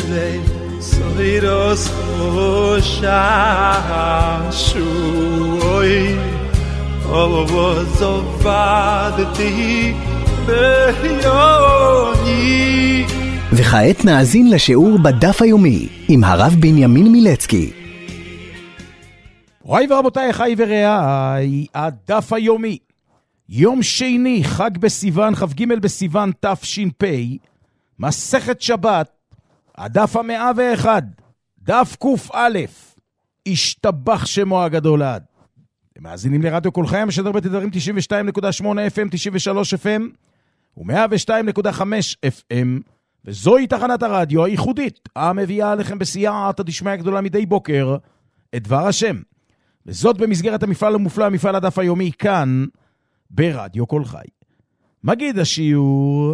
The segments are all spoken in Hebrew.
Gisle Soiros Hoshashui Ovozovadti Beyoni. וכעת נאזין לשיעור בדף היומי עם הרב בנימין מילצקי. רואי ורבותיי, חי ורעי, הדף היומי, יום שני, חג בסיוון, כ"ג בסיוון תש"פ, מסכת שבת, הדף 101, דף ק"א, השתבח שמו הגדול עד. אתם מאזינים לרדיו כל חיים, משדר בתדרים 92.8 FM, 93 FM ו-102.5 FM, וזוהי תחנת הרדיו הייחודית, המביאה עליכם בסייעתא דשמיא גדולה מדי בוקר את דבר השם. וזאת במסגרת המפעל המופלא, מפעל הדף היומי, כאן ברדיו כל חי. מגיד השיעור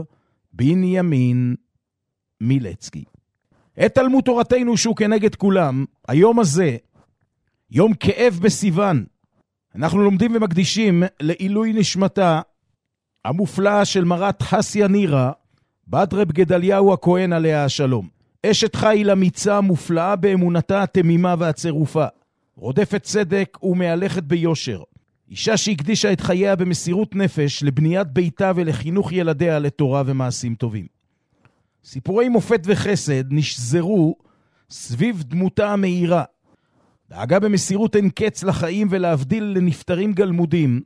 בנימין מילצקי. את תלמוד תורתנו שהוא כנגד כולם, היום הזה, יום כאב בסיוון, אנחנו לומדים ומקדישים לעילוי נשמתה המופלאה של מרת חסיה נירה, בת רב גדליהו הכהן עליה השלום. אשת חיל אמיצה מופלאה באמונתה התמימה והצירופה, רודפת צדק ומהלכת ביושר. אישה שהקדישה את חייה במסירות נפש לבניית ביתה ולחינוך ילדיה לתורה ומעשים טובים. סיפורי מופת וחסד נשזרו סביב דמותה המהירה. דאגה במסירות אין קץ לחיים ולהבדיל לנפטרים גלמודים,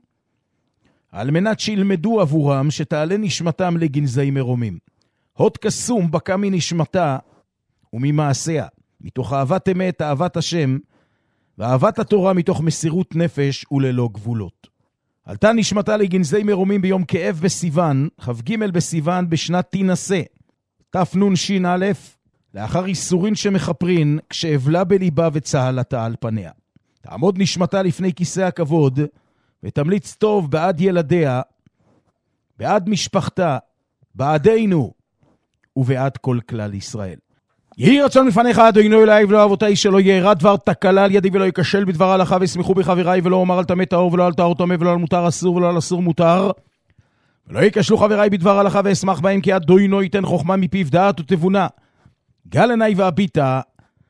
על מנת שילמדו עבורם שתעלה נשמתם לגנזי מרומים. הוד קסום בקע מנשמתה וממעשיה, מתוך אהבת אמת, אהבת השם, ואהבת התורה מתוך מסירות נפש וללא גבולות. עלתה נשמתה לגנזי מרומים ביום כאב בסיוון, כ"ג בסיוון בשנת תינשא, תנ"א, לאחר איסורין שמחפרין, כשאבלה בליבה וצהלתה על פניה. תעמוד נשמתה לפני כיסא הכבוד, ותמליץ טוב בעד ילדיה, בעד משפחתה, בעדנו, ובעד כל כלל ישראל. יהי רצון לפניך אדוני אלוהי ולא אבותיי, שלא יארע דבר תקלה על ידי ולא ייכשל בדבר הלכה, וישמחו בחבריי, ולא אומר על טמא טהור ולא על טהור טמא, ולא על מותר אסור ולא על אסור מותר, ולא ייכשלו חבריי בדבר הלכה, ואשמח בהם, כי אדוני ייתן חוכמה מפיו, דעת ותבונה. גל עיני והביטה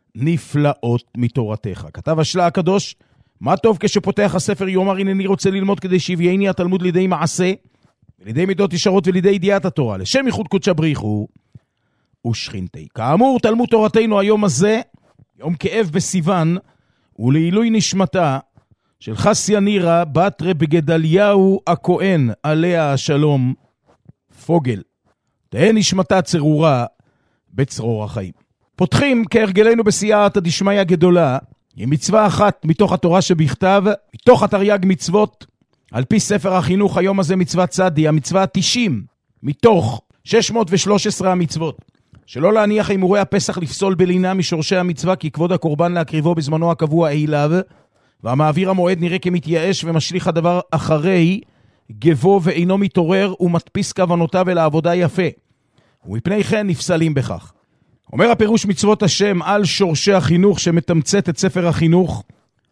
נפלאות מתורתך. כתב השלה הקדוש, מה טוב כשפותח הספר יאמר הנני רוצה ללמוד, כדי שיביאני התלמוד לידי מעשה ולידי מידות ישרות ולידי ידיעת התורה, לשם ייחוד קודשא בריחו ושכינתי. כאמור, תלמוד תורתנו היום הזה, יום כאב בסיוון, ולעילוי נשמתה של חסיה נירה, בת רב גדליהו הכהן עליה השלום פוגל. תהא נשמתה צרורה בצרור החיים. פותחים כהרגלנו בסייעתא דשמיא גדולה עם מצווה אחת מתוך התורה שבכתב, מתוך התרי"ג מצוות, על פי ספר החינוך. היום הזה מצווה צדי, המצווה 90 מתוך 613 המצוות. שלא להניח הימורי הפסח לפסול בלינה משורשי המצווה, כי כבוד הקורבן להקריבו בזמנו הקבוע אליו, והמעביר המועד נראה כמתייאש ומשליך הדבר אחרי גבו ואינו מתעורר ומדפיס כוונותיו אל העבודה יפה, ומפני כן נפסלים בכך. אומר הפירוש מצוות השם על שורשי החינוך שמתמצת את ספר החינוך,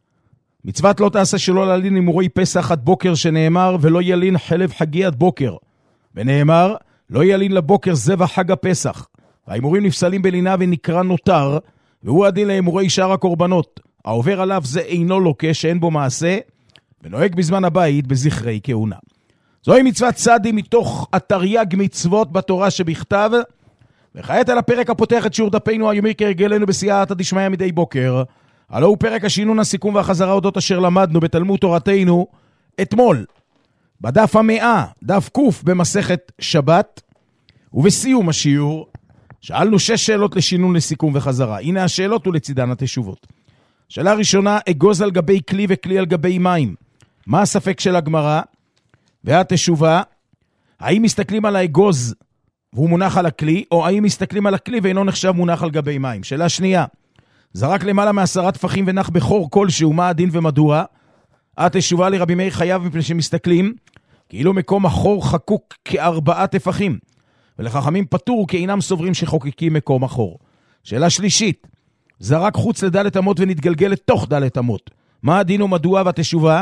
מצוות לא תעשה שלא להלין הימורי פסח עד בוקר, שנאמר ולא ילין חלב חגי עד בוקר, ונאמר לא ילין לבוקר זבח חג הפסח. וההימורים נפסלים בלינה ונקרא נותר, והוא הדין להימורי שאר הקורבנות. העובר עליו זה אינו לוקה שאין בו מעשה, ונוהג בזמן הבית בזכרי כהונה. זוהי מצוות צדי מתוך התרי"ג מצוות בתורה שבכתב. וכעת על הפרק הפותח את שיעור דפנו היומי כהרגלנו בסייעתא דשמיא מדי בוקר. הלא הוא פרק השינון, הסיכום והחזרה אודות אשר למדנו בתלמוד תורתנו אתמול, בדף 100, דף ק' במסכת שבת. ובסיום השיעור שאלנו 6 שאלות לשינון, לסיכום וחזרה. הנה השאלות ולצידן התשובות. שאלה ראשונה, אגוז על גבי כלי וכלי על גבי מים, מה הספק של הגמרא? והתשובה, האם מסתכלים על האגוז והוא מונח על הכלי, או האם מסתכלים על הכלי ואינו נחשב מונח על גבי מים? שאלה שנייה, זרק למעלה מ10 טפחים ונח בחור כלשהו, מה הדין ומדוע? התשובה, לרבי מאיר חייב מפני שמסתכלים כאילו מקום החור חקוק כ4 טפחים, ולחכמים פטור כי אינם סוברים שחוקקים מקום החור. שאלה שלישית, זרק חוץ לדלת אמות ונתגלגל לתוך דלת אמות, מה הדין ומדוע? והתשובה,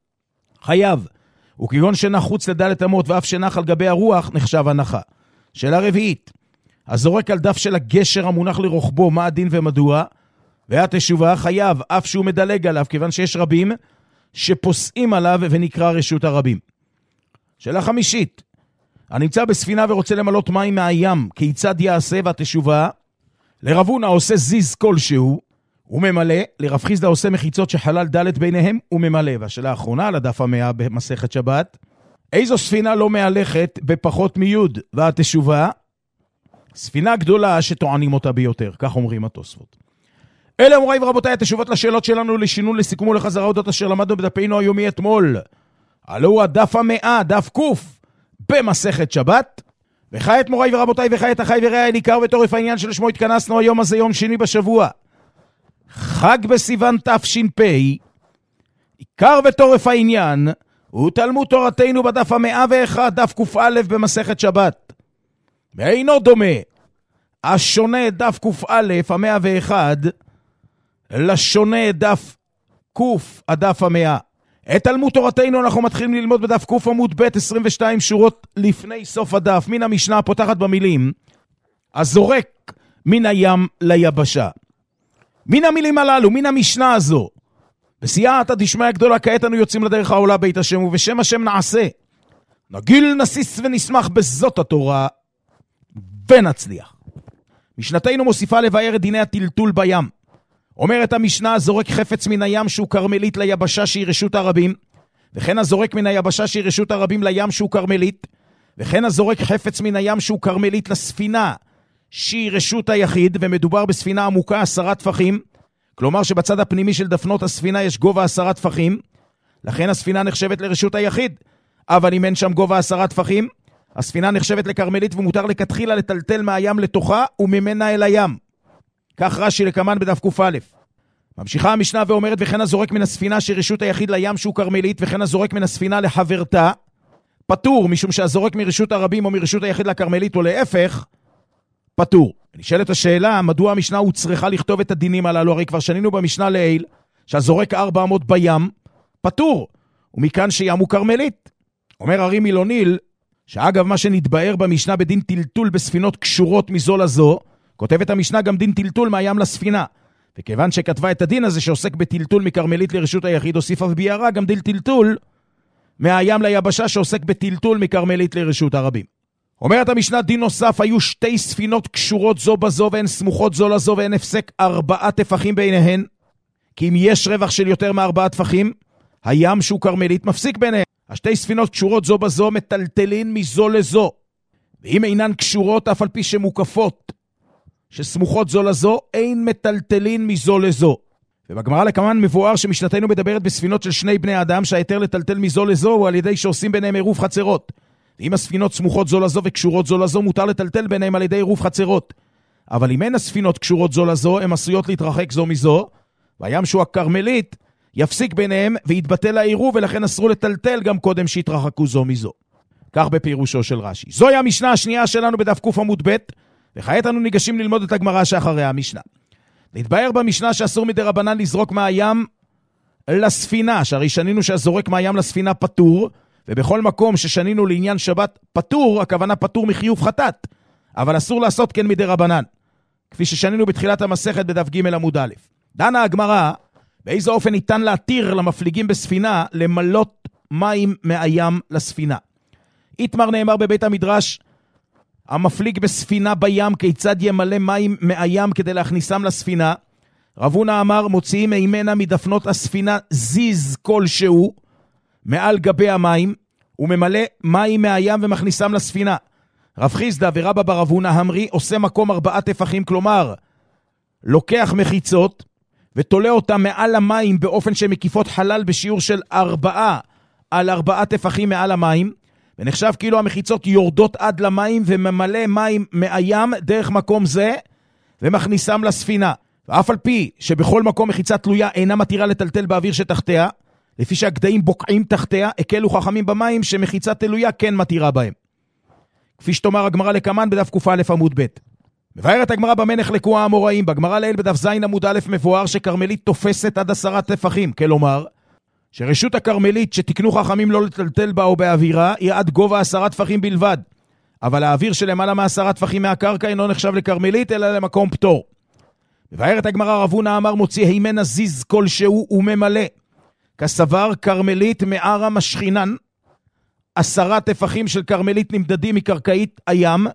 חייב, וכגון שנח חוץ לדלת אמות ואף שנח על גבי הרוח נחשב הנחה. שאלה רביעית, הזורק על דף של הגשר המונח לרוחבו, מה הדין ומדוע? והתשובה חייב, אף שהוא מדלג עליו, כיוון שיש רבים שפוסעים עליו ונקרא רשות הרבים. שאלה חמישית, הנמצא בספינה ורוצה למלות מים מהים, כיצד יעשה? והתשובה, לרב הונא עושה זיז כלשהו, הוא ממלא, לרב חיסדא עושה מחיצות שחלל ד' ביניהם, הוא ממלא. והשאלה האחרונה, על הדף 100 במסכת שבת, איזו ספינה לא מהלכת בפחות מיוד? והתשובה, ספינה גדולה שטוענים אותה ביותר, כך אומרים התוספות. אלה מוריי ורבותיי, התשובות לשאלות שלנו לשינון, לסיכום ולחזרה אודות אשר למדנו בדפינו היומי אתמול. הלא הוא הדף 100, דף קוף, במסכת שבת. וכעת מוריי ורבותיי, וכעת אחי ורעי, עיקר וטורף העניין שלשמו התכנסנו היום הזה, יום שני בשבוע, חג בסיוון תש"פ. עיקר וטורף העניין הוא תלמוד תורתנו בדף 101, דף ק"א במסכת שבת. ואינו דומה השונה דף ק"א 101 לשונה דף ק' הדף 100. את תלמוד תורתנו אנחנו מתחילים ללמוד בדף ק' עמוד ב' 22 שורות לפני סוף הדף, מן המשנה הפותחת במילים הזורק מן הים ליבשה. מן המילים הללו, מן המשנה הזו, בסייעתא דשמיא גדולה, כעת אנו יוצאים לדרך העולה בית השם, ובשם השם נעשה, נגיל נסיס ונשמח בזאת התורה ונצליח. משנתנו מוסיפה לבאר את דיני הטלטול בים. אומרת המשנה, הזורק חפץ מן הים שהוא קרמלית ליבשה שהיא רשות הרבים, וכן הזורק מן היבשה שהיא רשות הרבים לים שהוא קרמלית, וכן הזורק חפץ מן הים שהוא קרמלית לספינה שהיא רשות היחיד, ומדובר בספינה עמוקה 10 טפחים, כלומר שבצד הפנימי של דפנות הספינה יש גובה 10 טפחים, לכן הספינה נחשבת לרשות היחיד. אבל אם אין שם גובה 10 טפחים, הספינה נחשבת לקרמלית ומותר לכתחילה לטלטל מהים לתוכה וממנה אל הים. כך רש"י לקמן בדף ק"א. ממשיכה המשנה ואומרת, וכן הזורק מן הספינה שרשות היחיד לים שהוא קרמלית, וכן הזורק מן הספינה לחברתה, פטור, משום שהזורק מרשות הרבים או מרשות היחיד לקרמלית או להפך, פטור. נשאלת השאלה, מדוע המשנה הוא צריכה לכתוב את הדינים הללו? הרי כבר שנינו במשנה לעיל, שהזורק 400 בים, פטור, ומכאן שים הוא קרמלית. אומר הרי מילוניל, שאגב מה שנתבאר במשנה בדין טלטול בספינות קשורות מזו לזו, כותבת המשנה גם דין טלטול מהים לספינה. וכיוון שכתבה את הדין הזה שעוסק בטלטול מקרמלית לרשות היחיד, הוסיפה וביארה גם דין טלטול מהים ליבשה שעוסק בטלטול מקרמלית לרשות הרבים. אומרת המשנה, דין נוסף, היו 2 ספינות קשורות זו בזו והן סמוכות זו לזו והן הפסק 4 טפחים ביניהן, כי אם יש רווח של יותר מ4 טפחים, הים שהוא קרמלית מפסיק ביניהן. 2 ספינות קשורות זו בזו מטלטלין מזו לזו, ואם אינן קשורות אף על פי שמוקפות שסמוכות זו לזו, אין מטלטלין מזו לזו. ובגמרא לקמן מבואר שמשנתנו מדברת בספינות של 2 בני אדם, שהיתר לטלטל מזו לזו הוא על ידי שעושים ביניהם עירוב חצרות. ואם הספינות סמוכות זו לזו וקשורות זו לזו, מותר לטלטל ביניהם על ידי עירוב חצרות. אבל אם אין הספינות קשורות זו לזו, הן עשויות להתרחק זו מזו, והים שהוא הקרמלית יפסיק ביניהם ויתבטל העירוב, ולכן אסרו לטלטל גם קודם שהתרחקו זו מזו. כך בפירושו של רש"י. זוהי המשנה השנייה שלנו בדף ק' עמוד ב', וכעת אנו ניגשים ללמוד את הגמרא שאחרי המשנה. נתבהר במשנה שאסור מדרבנן לזרוק מהים לספינה, שהרי שנינו שהזורק מהים לספינה פטור, ובכל מקום ששנינו לעניין שבת פטור, הכוונה פטור מחיוב חטאת, אבל אסור לעשות כן מדרבנן, כפי ששנינו בתחילת המסכת בדף ג' עמוד א'. דנה הגמרא, באיזה אופן ניתן להתיר למפליגים בספינה למלות מים מהים לספינה. איתמר נאמר בבית המדרש, המפליג בספינה בים, כיצד ימלא מים מהים כדי להכניסם לספינה? רב הונא אמר, מוציאים ממנה מדפנות הספינה זיז כלשהו מעל גבי המים, וממלא מים מהים ומכניסם לספינה. רב חיסדא ורבא בר רב הונא אמרי, עושה מקום 4 טפחים, כלומר לוקח מחיצות ותולה אותם מעל המים באופן שמקיפות חלל בשיעור של 4 על 4 טפחים מעל המים, ונחשב כאילו המחיצות יורדות עד למים וממלא מים מהים דרך מקום זה ומכניסם לספינה. ואף על פי שבכל מקום מחיצה תלויה אינה מתירה לטלטל באוויר שתחתיה, לפי שהגדיים בוקעים תחתיה, הקלו חכמים במים שמחיצה תלויה כן מתירה בהם. כפי שתאמר הגמרא לקמן בדף ק"א עמוד ב'. מבארת הגמרא במה נחלקו האמוראים. בגמרא לעיל בדף ז' עמוד א' מבואר שקרמלית תופסת עד 10 טפחים, כלומר שרשות הקרמלית שתקנו חכמים לא לטלטל בה או באווירה היא עד גובה 10 טפחים בלבד. אבל האוויר שלמעלה מ10 טפחים מהקרקע אינו נחשב לקרמלית, אלא למקום פטור. מבארת הגמרא רב הונא אמר מוציא הימנה זיז כלשהו וממלא. כסבר קרמלית מערה משכינן, 10 טפחים של קרמלית נמדדים מקרקעית הים,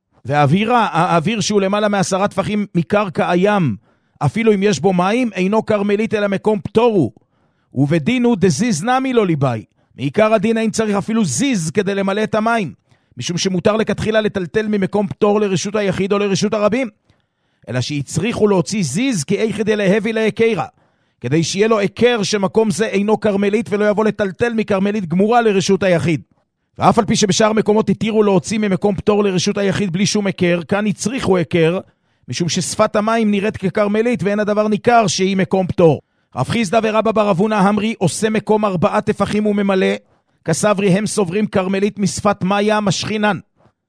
והאוויר שהוא למעלה מ10 טפחים מקרקע הים, אפילו אם יש בו מים, אינו קרמלית אלא מקום פטורו. ובדינו דזיז נמי לא ליבאי. מעיקר הדין אין צריך אפילו זיז כדי למלא את המים, משום שמותר לכתחילה לטלטל ממקום פטור לרשות היחיד או לרשות הרבים. אלא שיצריכו להוציא זיז כאיכדי להביא להיקרה, כדי שיהיה לו עיקר שמקום זה אינו קרמלית ולא יבוא לטלטל מקרמלית גמורה לרשות היחיד. ואף על פי שבשאר מקומות התירו להוציא ממקום פטור לרשות היחיד בלי שום עיקר, כאן יצריכו עיקר, משום ששפת המים נראית כקרמלית ואין הדבר ניכר שהיא מקום פטור. רב חיסדא ורבא בר אבונא המרי עושה מקום 4 טפחים וממלא, כסברי הם סוברים קרמלית משפת מאיה משכינן.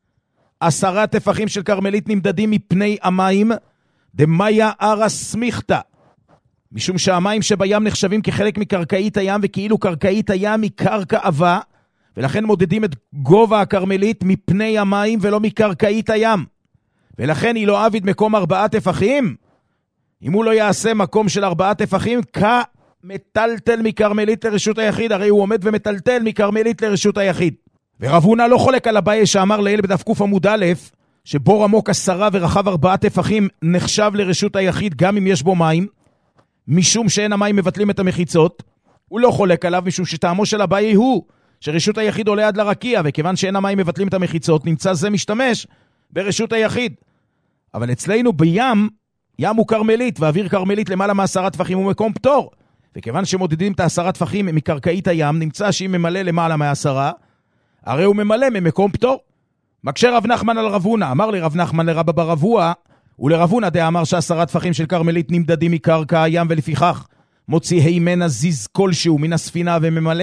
10 טפחים של קרמלית נמדדים מפני המים, דמאיה ארה סמיכתא, משום שהמים שבים נחשבים כחלק מקרקעית הים, וכאילו קרקעית הים היא קרקע עבה, ולכן מודדים את גובה הקרמלית מפני המים ולא מקרקעית הים. ולכן היא לא עביד מקום 4 טפחים. אם הוא לא יעשה מקום של 4 טפחים, כמטלטל מקרמלית לרשות היחיד, הרי הוא עומד ומטלטל מקרמלית לרשות היחיד. ורב הונא לא חולק על אביי שאמר לעיל בדף ק' עמוד א', שבור עמוק 10 ורחב 4 טפחים נחשב לרשות היחיד גם אם יש בו מים, משום שאין המים מבטלים את המחיצות. הוא לא חולק עליו משום שטעמו של אביי הוא שרשות היחיד עולה עד לרקיע, וכיוון שאין המים מבטלים את המחיצות, נמצא זה משתמש ברשות היחיד. אבל אצלנו בים, ים הוא קרמלית, ואוויר קרמלית למעלה מ10 טפחים הוא מקום פטור. וכיוון שמודדים את 10 טפחים מקרקעית הים, נמצא שהיא ממלא למעלה מ10, הרי הוא ממלא ממקום פטור. מקשה רב נחמן על רב הונא, אמר לי רב נחמן לרבא בר אבוה, ולרב הונא דאמר ש10 טפחים של קרמלית נמדדים מקרקע הים, ולפיכך מוציא הימנה זיז כלשהו מן הספינה וממלא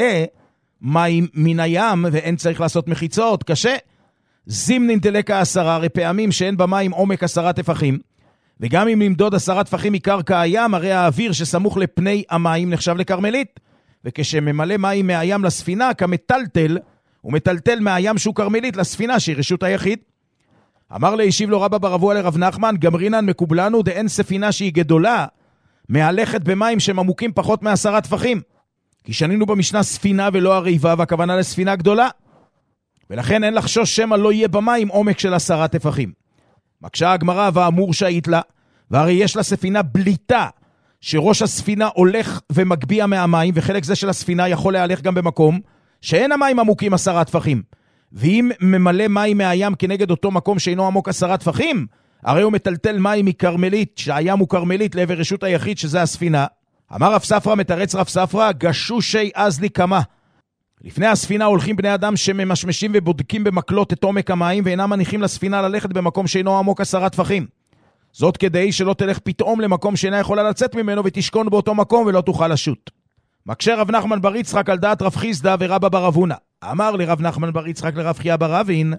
מים מן הים, ואין צריך לעשות מחיצות. קשה. זימנין דלקה 10, הרי פעמים שאין במים עומק 10 טפחים, וגם אם נמדוד 10 טפחים מקרקע הים, הרי האוויר שסמוך לפני המים נחשב לקרמלית, וכשממלא מים מהים לספינה כמטלטל, הוא מטלטל מהים שהוא קרמלית לספינה שהיא רשות היחיד. אמר להשיב לו רבא בר אבוה לרב נחמן, גמרינן מקובלנו דאין ספינה שהיא גדולה מהלכת במים שהם עמוקים פחות מ10 טפחים, כי שנינו במשנה ספינה ולא הריבה, והכוונה לספינה גדולה, ולכן אין לחשוש שמא לא יהיה במים עומק של 10 טפחים. מקשה הגמרא ואמור שהית לה, והרי יש לה ספינה בליטה, שראש הספינה הולך ומגביע מהמים, וחלק זה של הספינה יכול להלך גם במקום שאין המים עמוקים 10 טפחים. ואם ממלא מים מהים כנגד אותו מקום שאינו עמוק 10 טפחים, הרי הוא מטלטל מים מקרמלית, שהים הוא קרמלית לעבר רשות היחיד שזה הספינה. אמר רב ספרא, מתרץ רב ספרא, גשושי אזלי כמה. לפני הספינה הולכים בני אדם שממשמשים ובודקים במקלות את עומק המים, ואינם מניחים לספינה ללכת במקום שאינו עמוק 10 טפחים. זאת כדי שלא תלך פתאום למקום שאינה יכולה לצאת ממנו ותשכון באותו מקום ולא תוכל לשוט. מקשה רב נחמן בר יצחק על דעת רב חיסדא ורבא בר אבונא. אמר לרב נחמן בר יצחק לרב חייא בר אבין,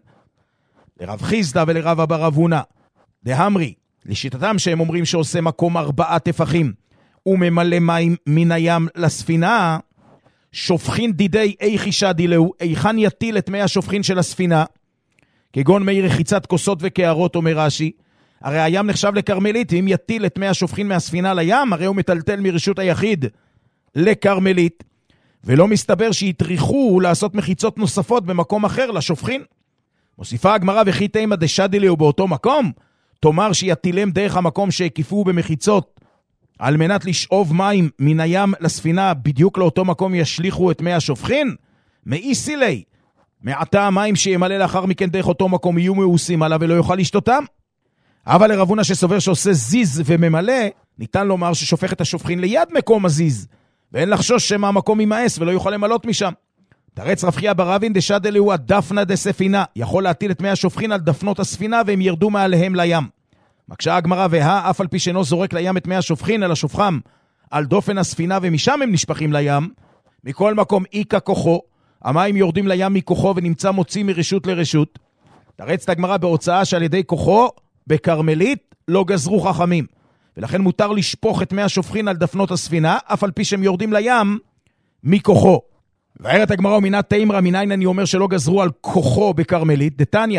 לרב חיסדא ולרבא בר אבונא, דהמרי, לשיטתם שהם אומרים שעושה מקום 4 טפחים וממלא מים מן הים לספינה, שופכין דידי איכי שדילהו, איכן יטיל את מי השופכין של הספינה, כגון מי רחיצת כוסות וקערות, אומר רש"י. הרי הים נחשב לקרמלית, אם יטיל את מי השופכין מהספינה לים, הרי הוא מטלטל מרשות היחיד לקרמלית, ולא מסתבר שיתריחו לעשות מחיצות נוספות במקום אחר לשופכין. מוסיפה הגמרא, וכי תימא דשדילהו באותו מקום, תאמר שיטילם דרך המקום שהקיפו במחיצות, על מנת לשאוב מים מן הים לספינה, בדיוק לאותו מקום ישליחו את מי השופכין? מאיסי לי, מעתה המים שימלא לאחר מכן דרך אותו מקום יהיו מאוסים עליו ולא יוכל לשתותם. אבל לרב הונא שסובר שעושה זיז וממלא, ניתן לומר ששופך את השופכין ליד מקום הזיז, ואין לחשוש שמא המקום יימאס ולא יוכל למלות משם. תרץ רב חייא בר אבין דשדילהו הדפנה דספינה, יכול להטיל את מי השופכין על דפנות הספינה והם ירדו מעליהם לים. מקשה הגמרא, אף על פי שאינו זורק לים את מי השופכין, אלא שופכם על דופן הספינה ומשם הם נשפכים לים, מכל מקום איקה כוחו, המים יורדים לים מכוחו ונמצא מוציא מרשות לרשות. תרץ את הגמרא בהוצאה שעל ידי כוחו בקרמלית לא גזרו חכמים, ולכן מותר לשפוך את מי השופכין על דפנות הספינה, אף על פי שהם יורדים לים מכוחו. והערת הגמרא ומינה תימרא, מניין אני אומר שלא גזרו על כוחו בקרמלית? דתניא,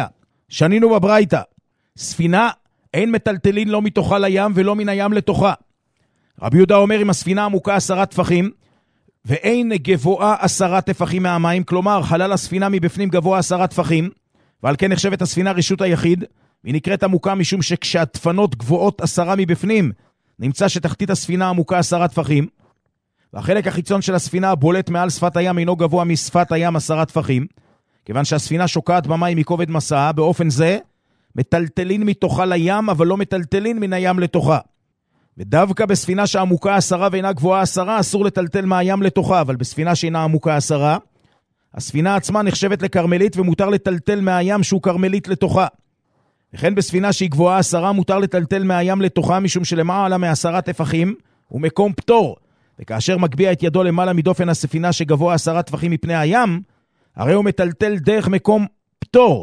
שנינו בברייתא, ספינה אין מטלטלין לא מתוכה לים ולא מן הים לתוכה. רבי יהודה אומר, אם הספינה עמוקה 10 טפחים, ואין גבוהה 10 טפחים מהמים, כלומר חלל הספינה מבפנים גבוה 10 טפחים, ועל כן נחשבת הספינה רשות היחיד, והיא נקראת עמוקה משום שכשהטפנות גבוהות 10 מבפנים, נמצא שתחתית הספינה עמוקה 10 טפחים, והחלק החיצון של הספינה הבולט מעל שפת הים אינו גבוה משפת הים 10 טפחים, כיוון שהספינה שוקעת במים מכובד מסעה, באופן זה מטלטלין מתוכה לים, אבל לא מטלטלין מן הים לתוכה. ודווקא בספינה שעמוקה 10 ואינה גבוהה 10, אסור לטלטל מהים לתוכה, אבל בספינה שאינה עמוקה 10, הספינה עצמה נחשבת לקרמלית, ומותר לטלטל מהים שהוא קרמלית לתוכה. וכן בספינה שהיא גבוהה 10, מותר לטלטל מהים לתוכה, משום שלמעלה מ10 טפחים הוא מקום פטור, וכאשר מגביע את ידו למעלה מדופן הספינה שגבוה 10 טפחים מפני הים, הרי הוא מטלטל דרך מקום פטור.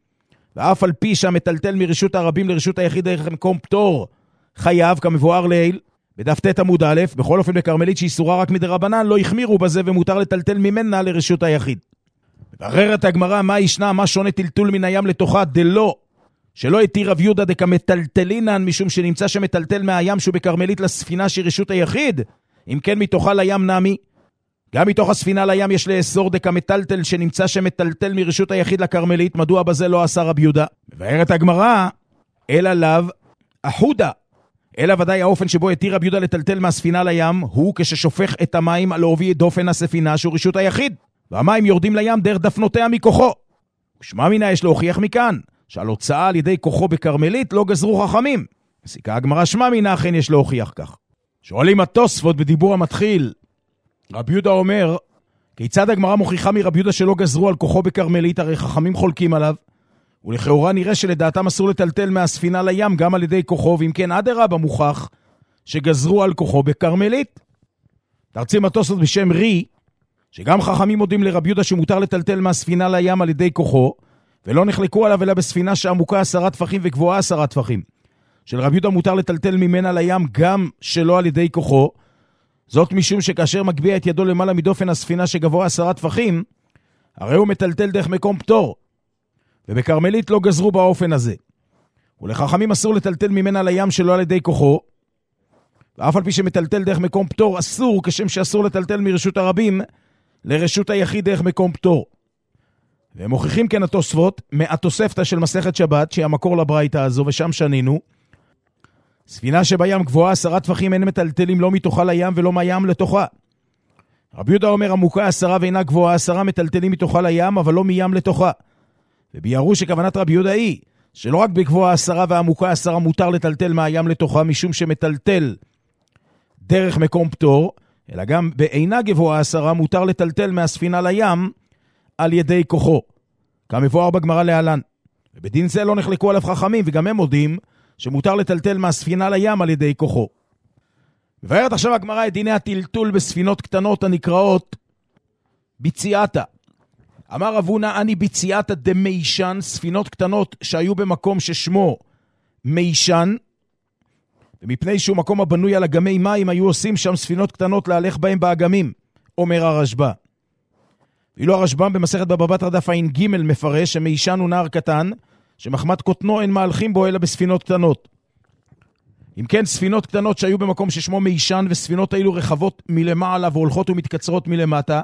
ואף על פי שהמטלטל מרשות הרבים לרשות היחיד דרך מקום פטור, חייב, כמבואר לעיל, בדף ט עמוד א', בכל אופן בקרמלית שאיסורה רק מדרבנן, לא החמירו בזה ומותר לטלטל ממנה לרשות היחיד. מבררת הגמרא, מה ישנה, מה שונה טלטול מן הים לתוכה, דלא, שלא התיר רב יהודה דקמטלטלינן, משום שנמצא שמטלטל מהים שהוא בקרמלית לספינה שהיא רשות היחיד, אם כן מתוכה לים נמי. גם מתוך הספינה לים יש לאסור דקמטלטל שנמצא שמטלטל מרשות היחיד לקרמלית, מדוע בזה לא עשה רב יהודה? מבארת הגמרא, אלא לאו אחודה, אלא ודאי האופן שבו התיר רב יהודה לטלטל מהספינה לים, הוא כששופך את המים על עובי דופן הספינה שהוא רשות היחיד, והמים יורדים לים דרך דפנותיה מכוחו. ושמע מינה יש להוכיח מכאן, שעל הוצאה על ידי כוחו בקרמלית לא גזרו חכמים. מסיקה הגמרא שמע מינה אכן יש להוכיח כך. שואלים התוספות בדיבור המתחיל, רב יהודה אומר, כיצד הגמרא מוכיחה מרב יהודה שלא גזרו על כוחו בקרמלית, הרי חכמים חולקים עליו, ולכאורה נראה שלדעתם אסור לטלטל מהספינה לים גם על ידי כוחו, ואם כן אדרבה מוכח שגזרו על כוחו בקרמלית. תרצים התוספות בשם רי, שגם חכמים מודים לרב יהודה שמותר לטלטל מהספינה לים על ידי כוחו, ולא נחלקו עליו אלא בספינה שעמוקה 10 טפחים וגבוהה 10 טפחים. של רב יהודה מותר לטלטל ממנה לים גם שלא על ידי כוחו, זאת משום שכאשר מגביע את ידו למעלה מדופן הספינה שגבוה 10 טפחים, הרי הוא מטלטל דרך מקום פטור, ובקרמלית לא גזרו באופן הזה. ולחכמים אסור לטלטל ממנה לים שלא על ידי כוחו, ואף על פי שמטלטל דרך מקום פטור אסור, כשם שאסור לטלטל מרשות הרבים לרשות היחיד דרך מקום פטור. והם מוכיחים כן התוספות מהתוספתא של מסכת שבת, שהיא המקור לברייתא הזו, ושם שנינו, ספינה שבים גבוהה 10 טפחים אין מטלטלים לא מתוכה לים ולא מהים לתוכה. רבי יהודה אומר עמוקה 10 ואינה גבוהה 10 מטלטלים מתוכה לים, אבל לא מים לתוכה. וביארו שכוונת רבי יהודה היא שלא רק בגבוהה 10 ועמוקה 10 מותר לטלטל מהים לתוכה, משום שמטלטל דרך מקום פטור, אלא גם באינה גבוהה 10 מותר לטלטל מהספינה לים על ידי כוחו, כמבואר בגמרא להלן. ובדין זה לא נחלקו עליו חכמים, וגם הם מודים שמותר לטלטל מהספינה לים על ידי כוחו. מבארת עכשיו הגמרא את דיני הטלטול בספינות קטנות הנקראות ביציאתא. אמר רב הונא אני ביציאתא דמישן, ספינות קטנות שהיו במקום ששמו מישן, ומפני שהוא מקום הבנוי על אגמי מים היו עושים שם ספינות קטנות להלך בהם באגמים, אומר הרשב"א. ואילו הרשב"ם במסכת בבא בתרא דף ע"ג מפרש שמישן הוא נער קטן, שמחמת קוטנו אין מהלכים בו אלא בספינות קטנות. אם כן, ספינות קטנות שהיו במקום ששמו מישן, וספינות האלו רחבות מלמעלה והולכות ומתקצרות מלמטה,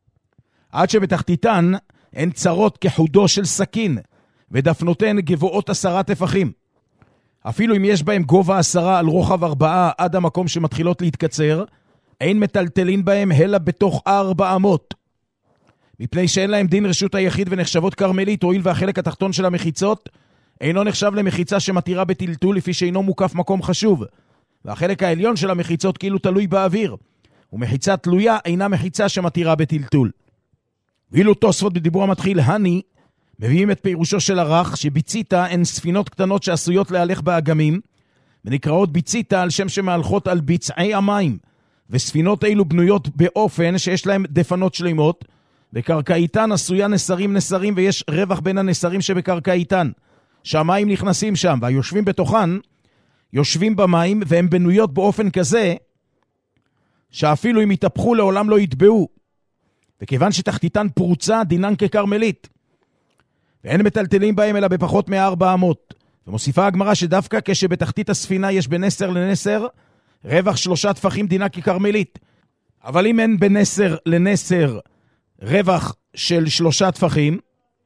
עד שבתחתיתן הן צרות כחודו של סכין, ודפנותיהן גבוהות 10 טפחים. אפילו אם יש בהם גובה 10 על רוחב 4 עד המקום שמתחילות להתקצר, אין מטלטלין בהם אלא בתוך 4 אמות. מפני שאין להם דין רשות היחיד ונחשבות קרמלית, הואיל והחלק התחתון של המחיצות אינו נחשב למחיצה שמתירה בטלטול, לפי שאינו מוקף מקום חשוב, והחלק העליון של המחיצות כאילו תלוי באוויר, ומחיצה תלויה אינה מחיצה שמתירה בטלטול. ואילו תוספות בדיבור המתחיל הני מביאים את פירושו של הרח, שביציתא הן ספינות קטנות שעשויות להלך באגמים, ונקראות ביציתא על שם שמהלכות על ביצעי המים, וספינות אלו בנויות באופן שיש להם דפנות שלמות, בקרקעיתן עשויה נסרים ויש רווח בין הנסרים שבקרקעיתן, שהמים נכנסים שם, והיושבים בתוכן יושבים במים, והם בנויות באופן כזה שאפילו אם יתהפכו לעולם לא יטבעו, וכיוון שתחתיתן פרוצה דינן כקרמלית. ואין מטלטלים בהם אלא בפחות מ-400. ומוסיפה הגמרא שדווקא כשבתחתית הספינה יש בין נסר לנסר, רווח 3 טפחים דינה כקרמלית. אבל אם אין בין נסר לנסר רווח של 3 טפחים,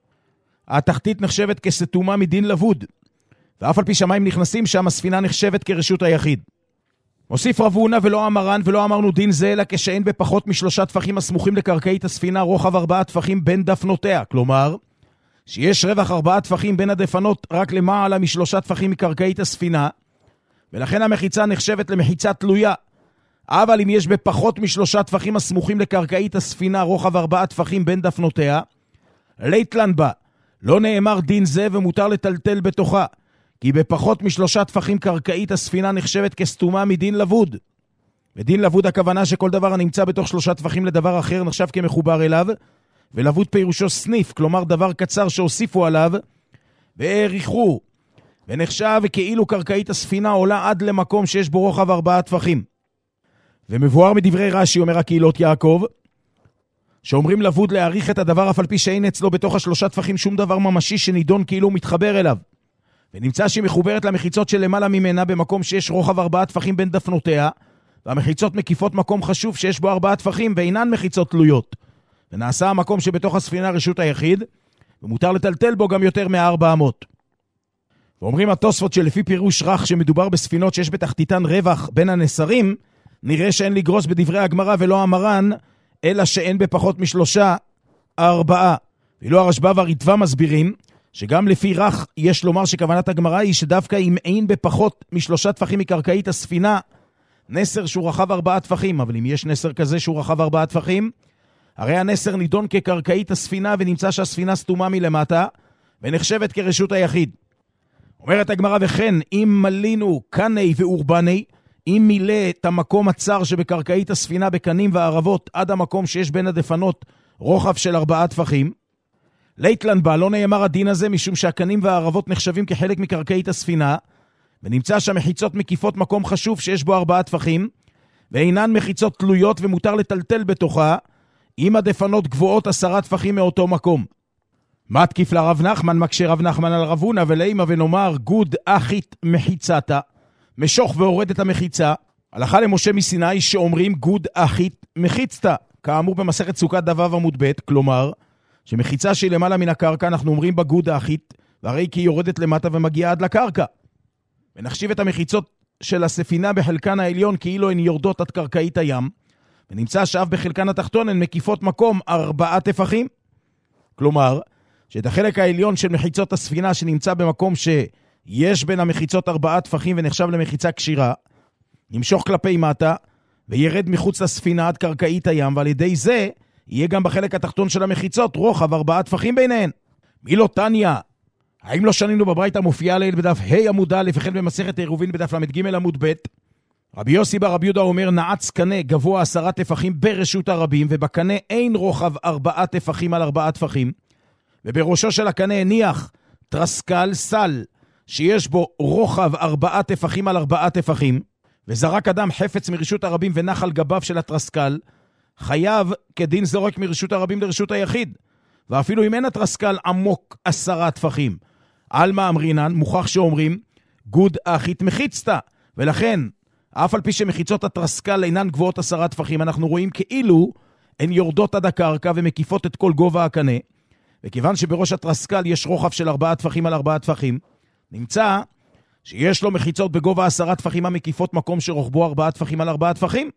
התחתית נחשבת כסתומה מדין לבוד. ואף על פי שמים נכנסים שם, הספינה נחשבת כרשות היחיד. מוסיף רב הונא ולא אמרן ולא אמרנו דין זה, אלא כשאין בפחות מ3 טפחים הסמוכים לקרקעית הספינה רוחב 4 טפחים בין דפנותיה. כלומר, שיש רווח 4 טפחים בין הדפנות רק למעלה מ3 טפחים מקרקעית הספינה, ולכן המחיצה נחשבת למחיצה תלויה. אבל אם יש בפחות מ3 טפחים הסמוכים לקרקעית הספינה רוחב 4 טפחים בין דפנותיה, ליטלן בה, לא נאמר דין זה ומותר לטלטל בתוכה, כי בפחות מ3 טפחים קרקעית הספינה נחשבת כסתומה מדין לבוד. ודין לבוד הכוונה שכל דבר הנמצא בתוך 3 טפחים לדבר אחר נחשב כמחובר אליו, ולבוד פירושו סניף, כלומר דבר קצר שהוסיפו עליו והעריכו, ונחשב כאילו קרקעית הספינה עולה עד למקום שיש בו רוחב 4 טפחים. ומבואר מדברי רש"י, אומר הקהילות יעקב, שאומרים לבוד להעריך את הדבר אף על פי שאין אצלו בתוך 3 טפחים שום דבר ממשי שנידון כאילו מתחבר אליו. ונמצא שהיא מחוברת למחיצות של למעלה ממנה במקום שיש רוחב 4 טפחים בין דפנותיה, והמחיצות מקיפות מקום חשוב שיש בו 4 טפחים ואינן מחיצות תלויות. ונעשה המקום שבתוך הספינה רשות היחיד, ומותר לטלטל בו גם יותר מ-400. ואומרים התוספות שלפי פירוש רך שמדובר בספינות שיש בתחתיתן רווח בין הנסרים, נראה שאין לגרוס בדברי הגמרא ולא אמרן, אלא שאין בפחות מ3 4. ואילו הרשב"א והריטב"א מסבירים, שגם לפי רך יש לומר שכוונת הגמרא היא שדווקא אם אין בפחות מ3 טפחים מקרקעית הספינה, נסר שהוא רחב 4 טפחים, אבל אם יש נסר כזה שהוא רחב 4 טפחים, הרי הנסר נידון כקרקעית הספינה ונמצא שהספינה סתומה מלמטה, ונחשבת כרשות היחיד. אומרת הגמרא וכן, אם מלינו קני ואורבני, אם מילא את המקום הצר שבקרקעית הספינה בקנים וערבות עד המקום שיש בין הדפנות רוחב של 4 טפחים, ליטלן בה לא נאמר הדין הזה משום שהקנים והערבות נחשבים כחלק מקרקעית הספינה, ונמצא שהמחיצות מקיפות מקום חשוב שיש בו 4 טפחים, ואינן מחיצות תלויות ומותר לטלטל בתוכה, אם הדפנות גבוהות 10 טפחים מאותו מקום. מה תקיף לרב נחמן? מקשה רב נחמן על רב הונא ולאמא ונאמר גוד אחית מחיצתה, משוך והורד את המחיצה, הלכה למשה מסיני שאומרים גוד אחית מחיצתה, כאמור במסכת סוכת דבב עמוד ב', כלומר, שמחיצה שהיא למעלה מן הקרקע אנחנו אומרים בגוד האחית, והרי כי היא יורדת למטה ומגיעה עד לקרקע. ונחשיב את המחיצות של הספינה בחלקן העליון כאילו הן יורדות עד קרקעית הים, ונמצא שאף בחלקן התחתון הן מקיפות מקום 4 טפחים. כלומר, שאת החלק העליון של מחיצות הספינה שנמצא במקום שיש בין המחיצות 4 טפחים ונחשב למחיצה קשירה, נמשוך כלפי מטה וירד מחוץ לספינה עד קרקעית הים, ועל ידי זה יהיה גם בחלק התחתון של המחיצות רוחב 4 טפחים ביניהן. מי לא תניא? האם לא שנינו בברייתא מופיעה לעיל בדף ה' עמוד א' וכן במסכת עירובין בדף ל"ג עמוד ב'? רבי יוסי בר רבי יהודה אומר נעץ קנה גבוה 10 טפחים ברשות הרבים, ובקנה אין רוחב 4 טפחים על 4 טפחים, ובראשו של הקנה הניח טרסקל סל שיש בו רוחב 4 טפחים על 4 טפחים, וזרק אדם חפץ מרשות הרבים ונח על גביו של הטרסקל, חייב כדין זורק מרשות הרבים לרשות היחיד, ואפילו אם אין הטרסקל עמוק 10 טפחים. על מה אמרינן? מוכח שאומרים גוד אחית מחיצתה, ולכן אף על פי שמחיצות הטרסקל אינן גבוהות 10 טפחים, אנחנו רואים כאילו הן יורדות עד הקרקע ומקיפות את כל גובה הקנה, וכיוון שבראש הטרסקל יש רוחב של 4 טפחים על 4 טפחים, נמצא שיש לו מחיצות בגובה 10 טפחים המקיפות מקום שרוחבו 4 טפחים על 4 טפחים.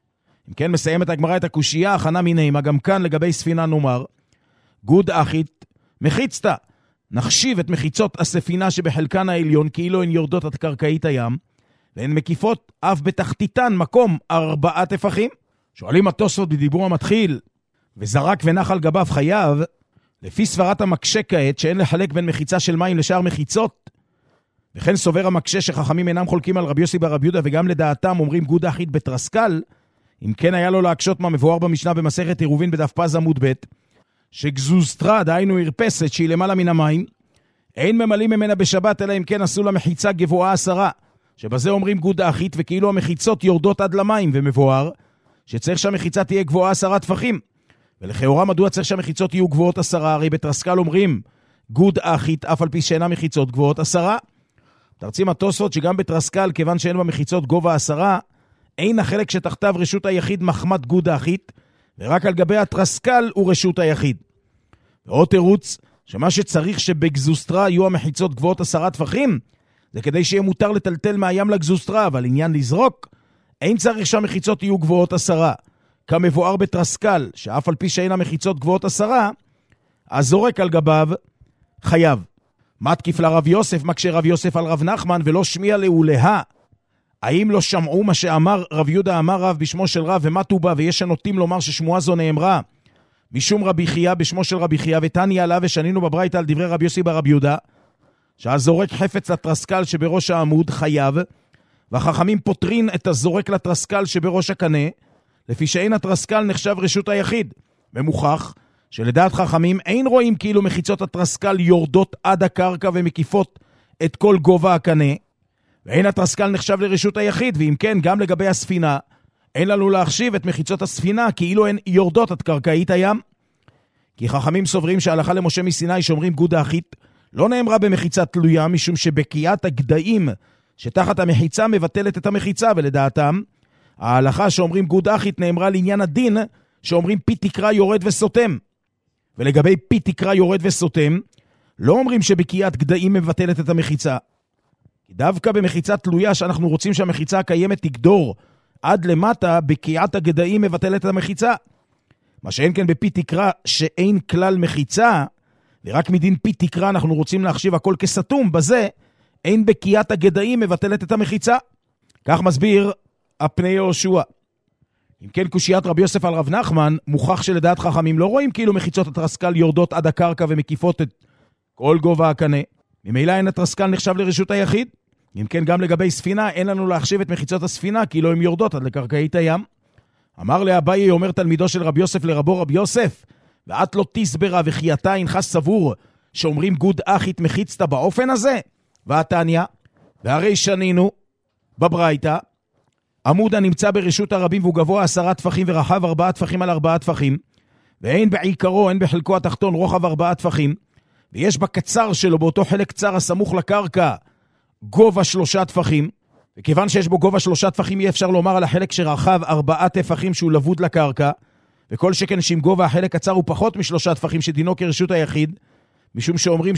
אם כן, מסיימת הגמרא את הקושייה, הכנה מינימה, גם כאן לגבי ספינה נאמר, גוד אחית מחיצתה, נחשיב את מחיצות הספינה שבחלקן העליון כאילו הן יורדות עד קרקעית הים, והן מקיפות אף בתחתיתן מקום 4 טפחים. שואלים התוספות בדיבור המתחיל, וזרק ונח על גביו חייב, לפי סברת המקשה כעת שאין לחלק בין מחיצה של מים לשאר מחיצות, וכן סובר המקשה שחכמים אינם חולקים על רבי יוסי בר רבי יהודה, וגם לדעתם אומרים גוד אחית בטרסקל, אם כן היה לו להקשות מה מבואר במשנה במסכת עירובין בדף פז עמוד ב', שגזוזתרה, דהיינו הרפסת שהיא למעלה מן המים, אין ממלאים ממנה בשבת אלא אם כן עשו לה מחיצה גבוהה 10, שבזה אומרים גוד אחית, וכאילו המחיצות יורדות עד למים, ומבואר שצריך שהמחיצה תהיה גבוהה 10 טפחים. ולכאורה מדוע צריך שהמחיצות יהיו גבוהות 10? הרי בטרסקל אומרים גוד אחית, אף על פי שאינה מחיצות גבוהות 10. תרצים התוספות שגם בתרסקל, כיוון שאין בה מחיצות גובה 10, אין החלק שתחתיו רשות היחיד מחמת גוד אחית, ורק על גבי התרסקל הוא רשות היחיד. ועוד תירוץ, שמה שצריך שבגזוסטרה יהיו המחיצות גבוהות 10 טפחים, זה כדי שיהיה מותר לטלטל מהים לגזוסטרה, אבל עניין לזרוק, אין צריך שהמחיצות יהיו גבוהות 10. כמבואר בתרסקל, שאף על פי שאין המחיצות גבוהות 10, הזורק על גביו חייב. מתקיף לרב יוסף, מקשה רב יוסף על רב נחמן, ולא שמיע להולהה. האם לא שמעו מה שאמר רב יהודה אמר רב בשמו של רב, ומתו בה, ויש שנוטים לומר ששמועה זו נאמרה משום רבי חייה בשמו של רבי חייה, ותניא עליו ושנינו בברייתא על דברי רבי יוסי ברב יהודה, שהזורק חפץ לתרסקל שבראש העמוד חייב, והחכמים פותרין את הזורק לתרסקל שבראש הקנה, לפי שאין התרסקל נחשב רשות היחיד. ומוכח שלדעת חכמים אין רואים כאילו מחיצות התרסקל יורדות עד הקרקע ומקיפות את כל גובה הקנה, ואין התרסקל נחשב לרשות היחיד, ואם כן גם לגבי הספינה, אין לנו להחשיב את מחיצות הספינה כאילו הן יורדות עד קרקעית הים. כי חכמים סוברים שההלכה למשה מסיני שאומרים גוד אחית לא נאמרה במחיצה תלויה, משום שבקיעת הגדיים שתחת המחיצה מבטלת את המחיצה, ולדעתם ההלכה שאומרים גוד אחית נאמרה לעניין הדין שאומרים פי תקרה יורד וסותם. ולגבי פי תקרה יורד וסותם לא אומרים שבקיעת גדיים מבטלת את המחיצה, כי דווקא במחיצה תלויה שאנחנו רוצים שהמחיצה הקיימת תגדור עד למטה, בקיעת הגדיים מבטלת את המחיצה. מה שאין כן בפי תקרה שאין כלל מחיצה, ורק מדין פי תקרה אנחנו רוצים להחשיב הכל כסתום, בזה אין בקיעת הגדיים מבטלת את המחיצה. כך מסביר הפני יהושע. אם כן קושיית רבי יוסף על רב נחמן, מוכח שלדעת חכמים לא רואים כאילו מחיצות התרסקל יורדות עד הקרקע ומקיפות את כל גובה הקנה. ממילא אין התרסקל נחשב לרשות היחיד. אם כן גם לגבי ספינה אין לנו להחשיב את מחיצות הספינה כאילו הן יורדות עד לקרקעית הים. אמר לאביי, אומר תלמידו של רבי יוסף לרבו רבי יוסף, ואת לא תסברה וחייתה אינך סבור שאומרים גוד אחית מחיצת באופן הזה? והתניא, והרי שנינו בברייתא, עמוד הנמצא ברשות הרבים והוא גבוה 10 טפחים ורחב 4 טפחים על 4 טפחים, ואין בעיקרו, אין בחלקו התחתון רוחב 4 טפחים, ויש בקצר שלו באותו חלק קצר הסמוך לקרקע גובה 3 טפחים, וכיוון שיש בו גובה 3 טפחים יהיה אפשר לומר על החלק שרחב 4 טפחים שהוא לבוד לקרקע, וכל שכן שאם גובה החלק קצר הוא פחות מ3 טפחים שדינו כרשות היחיד, משום שאומרים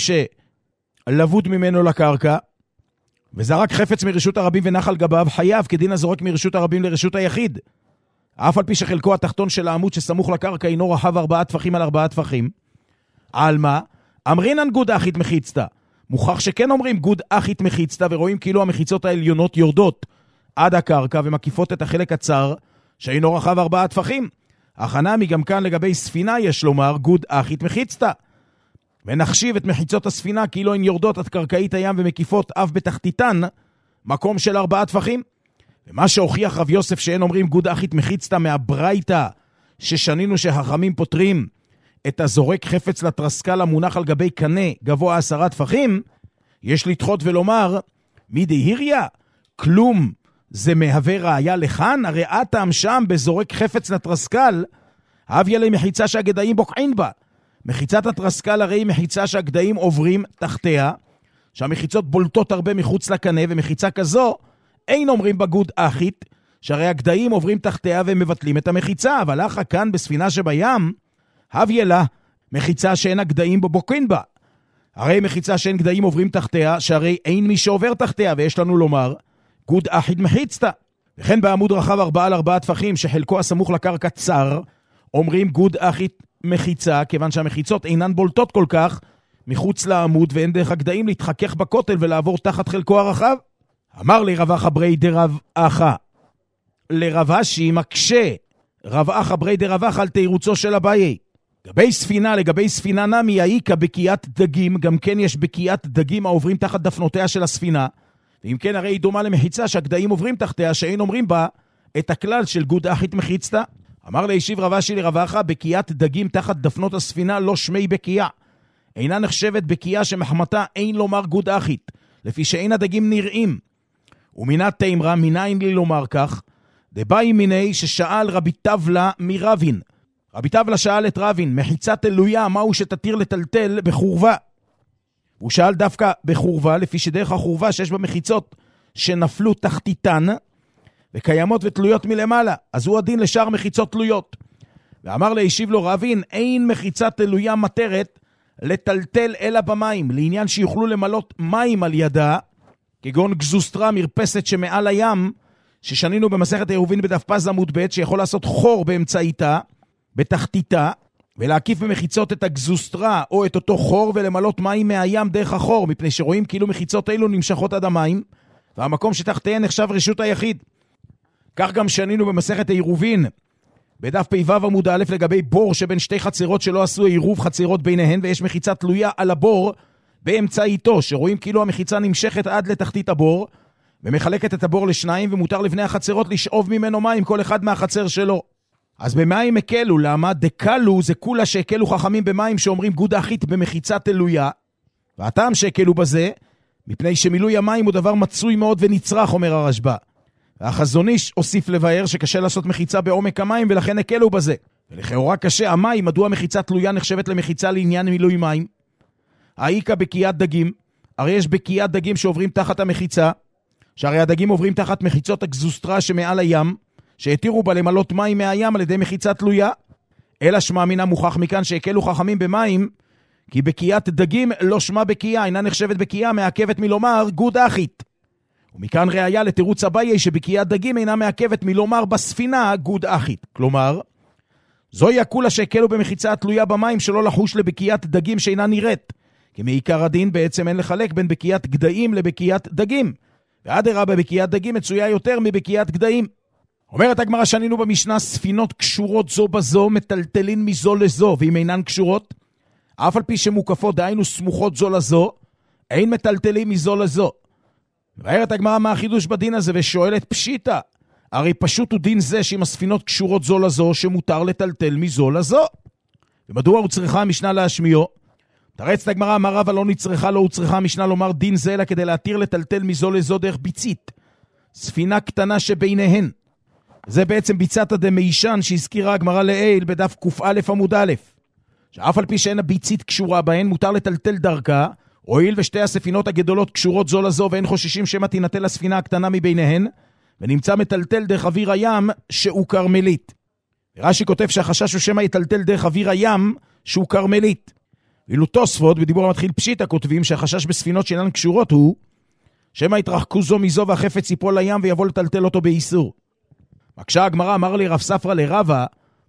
שלבוד ממנו לקרקע, וזרק חפץ מרשות הרבים ונח על גביו, חייב כדין הזורק מרשות הרבים לרשות היחיד. אף על פי שחלקו התחתון של העמוד שסמוך לקרקע אינו רחב 4 טפחים על 4 טפחים. על מה? אמרינן גוד אחית מחיצתה. מוכח שכן אומרים גוד אחית מחיצתה, ורואים כאילו המחיצות העליונות יורדות עד הקרקע ומקיפות את החלק הצר שאינו רחב 4 טפחים. החנמי גם כאן לגבי ספינה יש לומר גוד אחית מחיצתה. ונחשיב את מחיצות הספינה כאילו הן יורדות עד קרקעית הים ומקיפות אף בתחתיתן מקום של 4 טפחים. ומה שהוכיח רב יוסף שאין אומרים גוד אחית מחיצתה מהברייתא ששנינו שחכמים פותרים את הזורק חפץ לתרסקל המונח על גבי קנה גבוה 10 טפחים, יש לדחות ולומר מידי היריה, כלום זה מהווה ראיה לכאן, הרי אתם שם בזורק חפץ לתרסקל, הביא לי מחיצה שהגדיים בוקעים בה. מחיצת התרסקל הרי היא מחיצה שהגדיים עוברים תחתיה, שהמחיצות בולטות הרבה מחוץ לקנה, ומחיצה כזו אין אומרים בגוד אחית, שהרי הגדיים עוברים תחתיה ומבטלים את המחיצה, אבל אחר כאן בספינה שבים, הביא לה מחיצה שאין הגדיים בוקעים בה. הרי מחיצה שאין גדיים עוברים תחתיה, שהרי אין מי שעובר תחתיה, ויש לנו לומר גוד אחית מחיצתה. וכן בעמוד רחב 4 על 4 טפחים שחלקו הסמוך לקרקע צר, אומרים גוד אחית מחיצה, כיוון שהמחיצות אינן בולטות כל כך מחוץ לעמוד, ואין דרך הגדיים להתחכך בכותל ולעבור תחת חלקו הרחב. אמר לי רב אחא ברי דרב אחא לרב אשי מקשה רב אחא ברי דרב אחא על תירוצו של אביי. לגבי ספינה נמי העיקה בקיעת דגים, גם כן יש בקיעת דגים העוברים תחת דפנותיה של הספינה, ואם כן הרי היא דומה למחיצה שהגדיים עוברים תחתיה, שאין אומרים בה את הכלל של גוד אחית מחיצתה. אמר לישיב רב אשי לרב אחא, בקיעת דגים תחת דפנות הספינה לא שמי בקיעה, אינה נחשבת בקיעה שמחמתה אין לומר גוד אחית, לפי שאין הדגים נראים. ומינת תימרה, מניין לי לומר כך, דבאי מיני ששאל רבי טבלה מרבין. רבי טבלה שאל את רבין, מחיצה תלויה, מהו שתתיר לטלטל בחורבה? הוא שאל דווקא בחורבה, לפי שדרך החורבה שיש בה מחיצות שנפלו תחתיתן, וקיימות ותלויות מלמעלה, אז הוא הדין לשאר מחיצות תלויות. ואמר להשיב לו רבין, אין מחיצה תלויה מטרת לטלטל אלא במים, לעניין שיוכלו למלות מים על ידה, כגון גזוסטרה, מרפסת שמעל הים, ששנינו במסכת עירובין בדף פז עמוד ב', שיכול לעשות חור באמצעיתה, בתחתיתה, ולהקיף במחיצות את הגזוסטרה או את אותו חור, ולמלות מים מהים דרך החור, מפני שרואים כאילו מחיצות אלו נמשכות עד המים, והמקום שתחתיהן נחשב רשות היחיד. כך גם שנינו במסכת עירובין, בדף פ"ו עמוד א', לגבי בור שבין שתי חצרות שלא עשו עירוב חצרות ביניהן, ויש מחיצה תלויה על הבור באמצעיתו, שרואים כאילו המחיצה נמשכת עד לתחתית הבור, ומחלקת את הבור לשניים, ומותר לבני החצרות לשאוב ממנו מים, כל אחד מהחצר שלו. אז במים הקלו, למה? דקלו זה כולה שהקלו חכמים במים שאומרים גוד אחית במחיצה תלויה, והטעם שהקלו בזה, מפני שמילוי המים הוא דבר מצוי מאוד ונצרך, אומר הרשב"א. והחזון איש הוסיף לבאר שקשה לעשות מחיצה בעומק המים, ולכן הקלו בזה. ולכאורה קשה המים, מדוע מחיצה תלויה נחשבת למחיצה לעניין מילוי מים? העיקה בקיית דגים, הרי יש בקיית דגים שעוברים תחת המחיצה, שהרי הדגים עוברים תחת מחיצות הגזוסטרה שמעל הים, שהתירו בה למלות מים מהים על ידי מחיצה תלויה. אלא שמה מינה מוכח מכאן שהקלו חכמים במים, כי בקיית דגים לא שמה בקייה, אינה נחשבת בקייה, מעכבת מלומר גוד אחית. ומכאן ראיה לתירוץ אביי שבקיית דגים אינה מעכבת מלומר בספינה גוד אחית. כלומר, זוהי הכולה שהקלו במחיצה התלויה במים שלא לחוש לבקיית דגים שאינה נראית. כי מעיקר הדין בעצם אין לחלק בין בקיית גדיים לבקיית דגים. ואדרבה בקיית דגים מצויה יותר מבקיית גדיים. אומרת הגמרא שנינו במשנה, ספינות קשורות זו בזו, מטלטלין מזו לזו, ואם אינן קשורות, אף על פי שמוקפות, דהיינו סמוכות זו לזו, אין מטלטלים מזו לזו. ואומרת הגמרא מה החידוש בדין הזה, ושואלת פשיטה, הרי פשוט הוא דין זה שאם הספינות קשורות זו לזו, שמותר לטלטל מזו לזו. ומדוע הוא צריכה המשנה להשמיעו? תרץ את הגמרא, אמר רבא לא נצרכה, לא הוא צריכה המשנה לומר דין זה, אלא כדי להתיר לטלטל מזו לזו דרך ביצית, ספינה קטנה שביניהן. זה בעצם ביצת דמישן שהזכירה הגמרא לעיל בדף ק"א עמוד א', שאף על פי שאין הביצית קשורה בהן, מותר לטלטל דרכה, הואיל ושתי הספינות הגדולות קשורות זו לזו, ואין חוששים שמא תינטל הספינה הקטנה מביניהן, ונמצא מטלטל דרך אוויר הים שהוא קרמלית. רש"י כותב שהחשש הוא שמא יטלטל דרך אוויר הים שהוא קרמלית. ואילו תוספות בדיבור המתחיל פשיטה כותבים שהחשש בספינות שאינן קשורות הוא שמא יתרחקו זו מזו והחפץ ייפול לים ויבוא לטלטל אותו באיסור. מקשה הגמרא, אמר לי רב ספרא לרבא,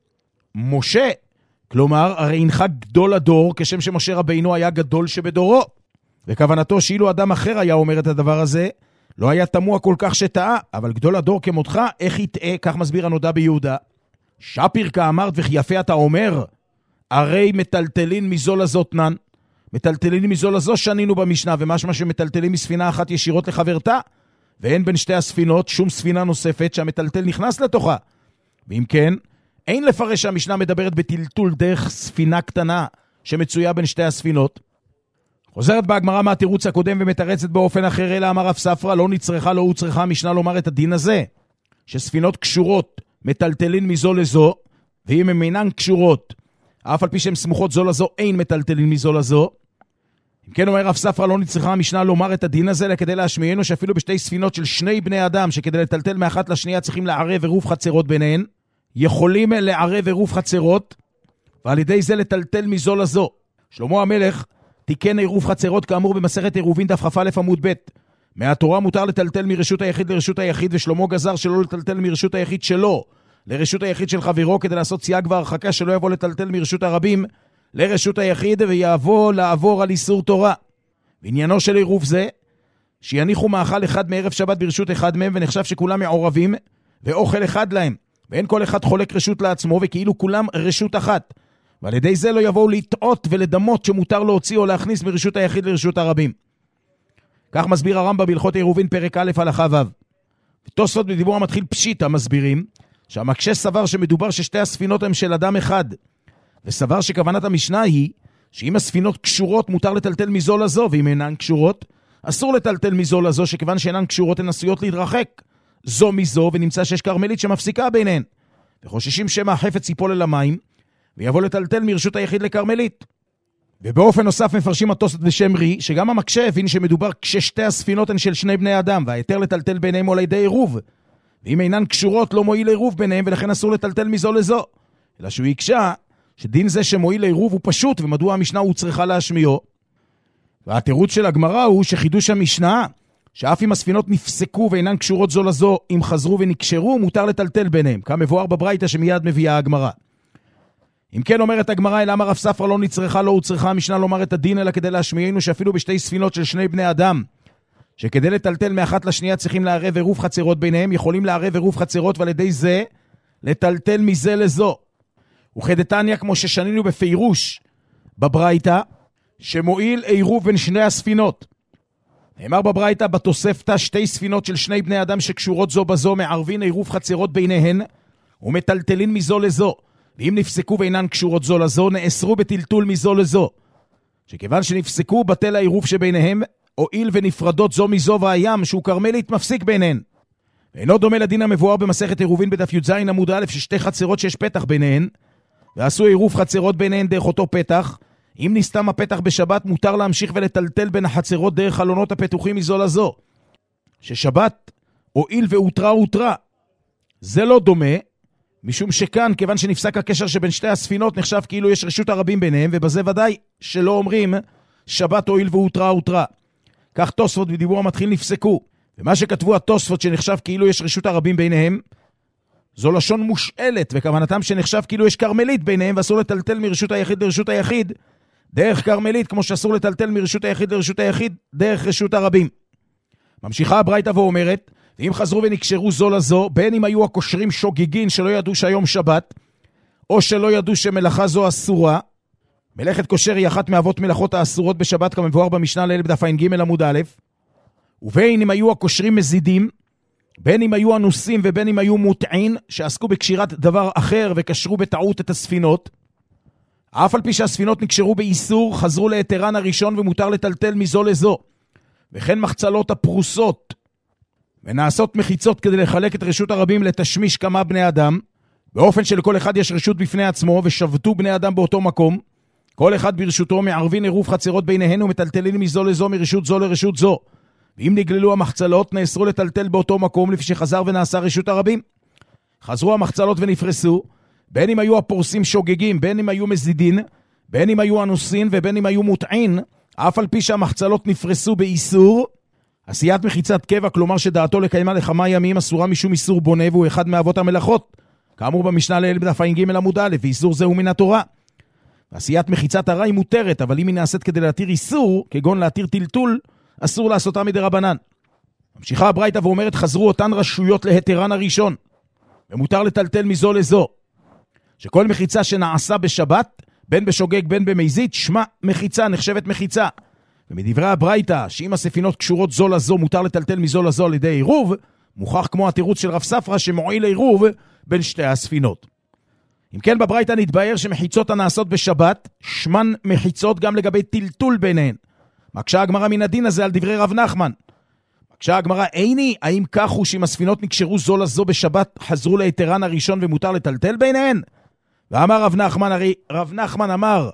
משה, כלומר הרי אינך גדול הדור כשם שמשה רבינו היה גדול שבדורו, וכוונתו שאילו אדם אחר היה אומר את הדבר הזה לא היה תמוה כל כך שטעה, אבל גדול הדור כמותך איך יטעה? כך מסביר הנודע ביהודה. שפיר כאמרת וכי יפה אתה אומר, הרי מטלטלין מזו לזו תנן, מטלטלין מזו לזו שנינו במשנה, ומשמע שמטלטלים מספינה אחת ישירות לחברתה, ואין בין שתי הספינות שום ספינה נוספת שהמטלטל נכנס לתוכה. ואם כן, אין לפרש שהמשנה מדברת בטלטול דרך ספינה קטנה שמצויה בין שתי הספינות. חוזרת בהגמרא מהתירוץ הקודם ומתרצת באופן אחר, אלא אמר רב ספרא לא נצרכה, לא הוא צריכה המשנה לומר את הדין הזה, שספינות קשורות מטלטלין מזו לזו, ואם הן אינן קשורות, אף על פי שהן סמוכות זו לזו, אין מטלטלין מזו לזו. אם כן אומר רב ספרא לא נצרכה המשנה לומר את הדין הזה, אלא כדי להשמיענו שאפילו בשתי ספינות של שני בני אדם, שכדי לטלטל מאחת לשנייה צריכים לערב עירוב חצרות ביניהן, יכולים לערב עירוב חצרות, ועל ידי זה לטלטל מזו לזו. שלמה המלך תיקן עירוב חצרות כאמור במסכת עירובין דף כ"א עמוד ב'. מהתורה מותר לטלטל מרשות היחיד לרשות היחיד, ושלמה גזר שלא לטלטל מרשות היחיד שלו לרשות היחיד של חברו, כדי לעשות סייג והרחקה שלא יבוא לטלטל מרשות הרבים לרשות היחיד ויבוא לעבור על איסור תורה. ועניינו של עירוב זה שיניחו מאכל אחד מערב שבת ברשות אחד מהם, ונחשב שכולם מעורבים ואוכל אחד להם, ואין כל אחד חולק רשות לעצמו, וכאילו כולם רשות אחת, ועל ידי זה לא יבואו לטעות ולדמות שמותר להוציא או להכניס מרשות היחיד לרשות הרבים. כך מסביר הרמב"ם בהלכות עירובין פרק א' הלכה ו'. ותוספות בדיבור המתחיל פשיטה מסבירים שהמקשה סבר שמדובר ששתי הספינות הם של אדם אחד, וסבר שכוונת המשנה היא שאם הספינות קשורות מותר לטלטל מזו לזו, ואם אינן קשורות אסור לטלטל מזו לזו, שכיוון שאינן קשורות הן עשויות להתרחק זו מזו, ונמצא שיש קרמלית שמפסיקה ביניהן, וחוששים שמא החפץ ייפול אל המים ויבוא לטלטל מרשות היחיד לקרמלית. ובאופן נוסף מפרשים התוספות בשם רי, שגם המקשה הבין שמדובר כששתי הספינות הן של שני בני אדם, והיתר לטלטל ביניהם על ידי עירוב. ואם אינן קשורות לא מועיל עירוב ביניהם, ולכן אסור לטלטל מזו לזו. אלא שהוא יקשה שדין זה שמועיל לעירוב הוא פשוט, ומדוע המשנה הוא צריכה להשמיעו. והתירוץ של הגמרא הוא שחידוש המשנה, שאף אם הספינות נפסקו ואינן קשורות זו לזו, אם חזרו ונקשרו, מותר לטלטל ביניהם, כמבואר בברייתא שמיד מביאה הגמרא. אם כן אומרת הגמרא, למה רב ספרא לא נצרכה, לא הוצרכה המשנה לומר את הדין, אלא כדי להשמיענו שאפילו בשתי ספינות של שני בני אדם, שכדי לטלטל מאחת לשנייה צריכים לערב עירוב חצרות ביניהם, יכולים לערב עירוב חצרות ועל ידי זה לטלטל מזה לזו. וכדתניא, כמו ששנינו בפירוש בברייתא, שמועיל עירוב בין שני הספינות. נאמר בברייתא בתוספתא, שתי ספינות של שני בני אדם שקשורות זו בזו מערבין עירוב חצרות ביניהן ומטלטלין מזו לזו. ואם נפסקו ואינן קשורות זו לזו, נאסרו בטלטול מזו לזו. שכיוון שנפסקו בטל העירוב שביניהם, הואיל ונפרדות זו מזו והים, שהוא קרמלית מפסיק ביניהן. ואינו דומה לדין המבואר במסכת עירובין בדף י"ז עמוד א', ששתי חצרות שיש פתח ביניהן, ועשו עירוב חצרות ביניהן דרך אותו פתח. אם נסתם הפתח בשבת, מותר להמשיך ולטלטל בין החצרות דרך חלונות הפתוחים מזו לזו. ששבת הואיל והותרה. זה לא דומה, משום שכאן, כיוון שנפסק הקשר שבין שתי הספינות, נחשב כאילו יש רשות הרבים ביניהם, ובזה ודאי שלא אומרים שבת הואיל והותרה. כך תוספות בדיבור המתחיל נפסקו. ומה שכתבו התוספות שנחשב כאילו יש רשות הרבים ביניהם, זו לשון מושאלת, וכוונתם שנחשב כאילו יש קרמלית ביניהם, ואסור לטלטל מרשות היחיד לרשות היחיד, דרך קרמלית, כמו שאסור לטלטל מרשות היחיד לרשות היחיד, דרך רשות הרבים. ממשיכה הברייתא ואומרת, ואם חזרו ונקשרו זו לזו, בין אם היו הקושרים שוגגין שלא ידעו שהיום שבת, או שלא ידעו שמלאכה זו אסורה, מלאכת קושר היא אחת מאבות מלאכות האסורות בשבת, כמבואר במשנה לעיל בדף ע"ג עמוד א', ובין אם היו הקושרים מזידים, בין אם היו אנוסים ובין אם היו מוטעין, שעסקו בקשירת דבר אחר וקשרו בטעות את הספינות, אף על פי שהספינות נקשרו באיסור, חזרו ליתרן הראשון ומותר לטלטל מזו לזו. וכן מחצלות הפרוסות, ונעשות מחיצות כדי לחלק את רשות הרבים לתשמיש כמה בני אדם, באופן שלכל אחד יש רשות בפני עצמו, ושבתו בני אדם באותו מקום, כל אחד ברשותו מערבין עירוב חצרות ביניהן ומטלטלים מזו לזו מרשות זו לרשות זו. ואם נגללו המחצלות, נאסרו לטלטל באותו מקום לפי שחזר ונעשה רשות הרבים. חזרו המחצלות ונפרסו, בין אם היו הפורסים שוגגים, בין אם היו מזידין, בין אם היו אנוסין ובין אם היו מוטעין, אף על פי שהמחצלות נפרסו באיסור, עשיית מחיצת קבע, כלומר שדעתו לקיימה לכמה ימים, אסורה משום איסור בונה, והוא אחד מאבות המלאכות. כאמור במשנה לעיל בדף ע"ג עמוד א', ואיסור זהו מן התורה. עשיית מחיצת הרע היא מותרת, אבל אם היא נעשית כדי להתיר איסור, כגון להתיר טלטול, אסור לעשותה מדרבנן. ממשיכה הברייתא ואומרת, חזרו אותן רשויות להתרן הראשון, ומותר לטלטל מזו לזו. שכל מחיצה שנעשה בשבת, בין בשוגג בין במזיד, שמה מחיצה, נחשבת מחיצה. ומדברי הברייתא, שאם הספינות קשורות זו לזו, מותר לטלטל מזו לזו על ידי עירוב, מוכח כמו התירוץ של רב ספרא שמועיל עירוב בין שתי הספינות. אם כן, בברייתא נתבהר שמחיצות הנעשות בשבת, שמן מחיצות גם לגבי טלטול ביניהן. מקשה הגמרא מן הדין הזה על דברי רב נחמן. מקשה הגמרא, איני, האם כך הוא שאם הספינות נקשרו זו לזו בשבת, חזרו ליתרן הראשון ומותר לטלטל ביניהן? ואמר רב נחמן, הרי רב נחמן אמר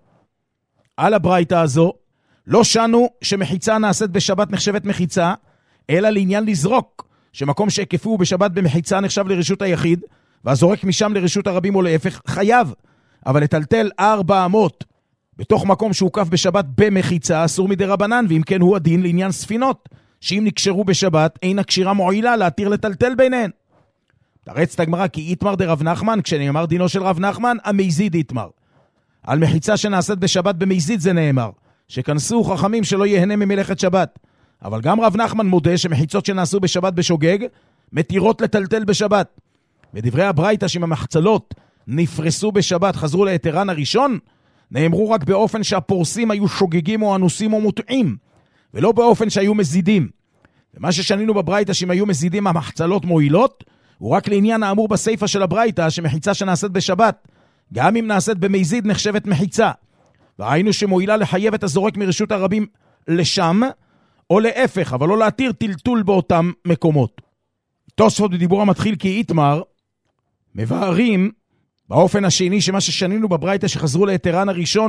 על הברייתא הזו, לא שנו שמחיצה נעשית בשבת נחשבת מחיצה, אלא לעניין לזרוק, שמקום שהקפו בשבת במחיצה נחשב לרשות היחיד, והזורק משם לרשות הרבים או להפך חייב. אבל לטלטל 400 בתוך מקום שהוקף בשבת במחיצה אסור מדרבנן, ואם כן הוא הדין לעניין ספינות, שאם נקשרו בשבת אין הקשירה מועילה להתיר לטלטל ביניהן. תרצת הגמרא כי איתמר דרב נחמן, כשנאמר דינו של רב נחמן, המזיד איתמר. על מחיצה שנעשית בשבת במזיד זה נאמר, שכנסו חכמים שלא יהנה ממלאכת שבת. אבל גם רב נחמן מודה שמחיצות שנעשו בשבת בשוגג, מתירות לטלטל בשבת. בדברי הברייתא שאם המחצלות נפרסו בשבת חזרו ליתרן הראשון, נאמרו רק באופן שהפורסים היו שוגגים או אנוסים או מוטעים, ולא באופן שהיו מזידים. ומה ששנינו בברייתא שאם היו מזידים המחצלות מועילות, הוא רק לעניין האמור בסייפה של הברייתא שמחיצה שנעשית בשבת, גם אם נעשית במזיד נחשבת מחיצה. וראינו שמועילה לחייב את הזורק מרשות הרבים לשם, או להפך, אבל לא להתיר טלטול באותם מקומות. תוספות בדיבור המתחיל כי איתמר, מבארים באופן השני שמה ששנינו בברייתא שחזרו ליתרן הראשון,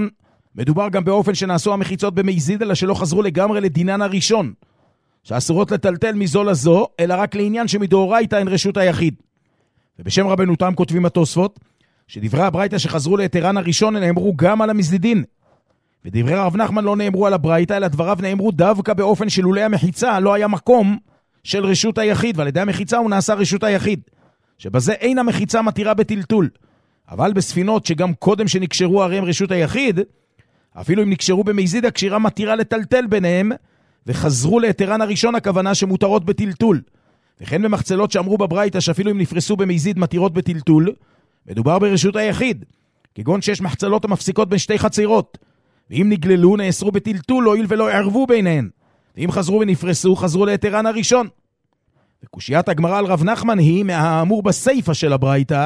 מדובר גם באופן שנעשו המחיצות במזיד, אלא שלא חזרו לגמרי לדינן הראשון, שאסורות לטלטל מזו לזו, אלא רק לעניין שמדאורייתא הן רשות היחיד. ובשם רבנו תם כותבים התוספות, שדברי הברייתא שחזרו ליתרן הראשון נאמרו גם על המזידין. ודברי רב נחמן לא נאמרו על הברייתא, אלא דבריו נאמרו דווקא באופן שלולי המחיצה לא היה מקום של רשות היחיד, ועל ידי המחיצה הוא נעשה רשות היחיד. שבזה אין המחיצה מתירה בטלטול. אבל בספינות שגם קודם שנקשרו הרי הם רשות היחיד, אפילו אם נקשרו במזיד, הקשירה מתירה לטלטל ביניהם, וחזרו ליתרן הראשון, הכוונה שמותרות בטלטול. וכן במחצלות שאמרו בברייתא שאפילו אם נפרסו במזיד מתירות בטלטול, מדובר ברשות היחיד, כגון שיש מחצלות המפסיקות בין שתי חצירות, ואם נגללו נאסרו בטלטול, הואיל ולא ערבו ביניהן, ואם חזרו ונפרסו, חזרו ליתרן הראשון. וקושיית הגמרא על רב נחמן היא מהאמור בסייפה של הברייתא,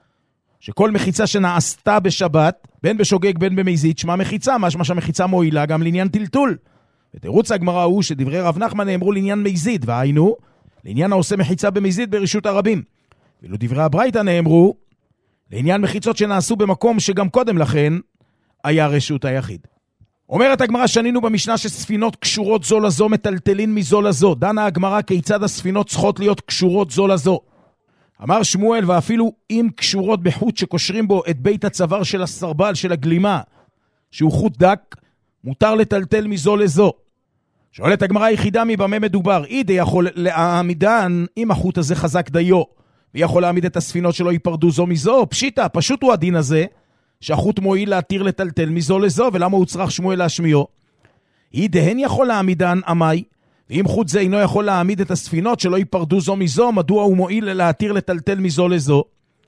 שכל מחיצה שנעשתה בשבת, בין בשוגג בין במזיד, שמה מחיצה, משמע שהמחיצה מועילה גם לעניין טלטול. ותירוץ הגמרא הוא שדברי רב נחמן נאמרו לעניין מזיד, והיינו, לעניין העושה מחיצה במזיד ברשות הרבים. ואילו דברי הברייתא נאמרו, לעניין מחיצות שנעשו במקום שגם קודם לכן היה רשות היחיד. אומרת הגמרא, שנינו במשנה שספינות קשורות זו לזו מטלטלין מזו לזו. דנה הגמרא כיצד הספינות צריכות להיות קשורות זו לזו. אמר שמואל, ואפילו אם קשורות בחוט שקושרים בו את בית הצוואר של הסרבל של הגלימה, שהוא חוט דק, מותר לטלטל מזו לזו. שואלת הגמרא, יחידה מבמה מדובר, אידי יכול להעמידן אם החוט הזה חזק דיו, ויכול להעמיד את הספינות שלא ייפרדו זו מזו. פשיטה, פשוט הוא הדין הזה, שהחוט מועיל להתיר לטלטל מזו לזו, ולמה הוא צריך שמואל להשמיעו? אידיהן יכול להעמידן עמי, ואם חוט זה אינו יכול להעמיד את הספינות שלא ייפרדו זו מזו, מדוע הוא מועיל להתיר לטלטל מזו לזו?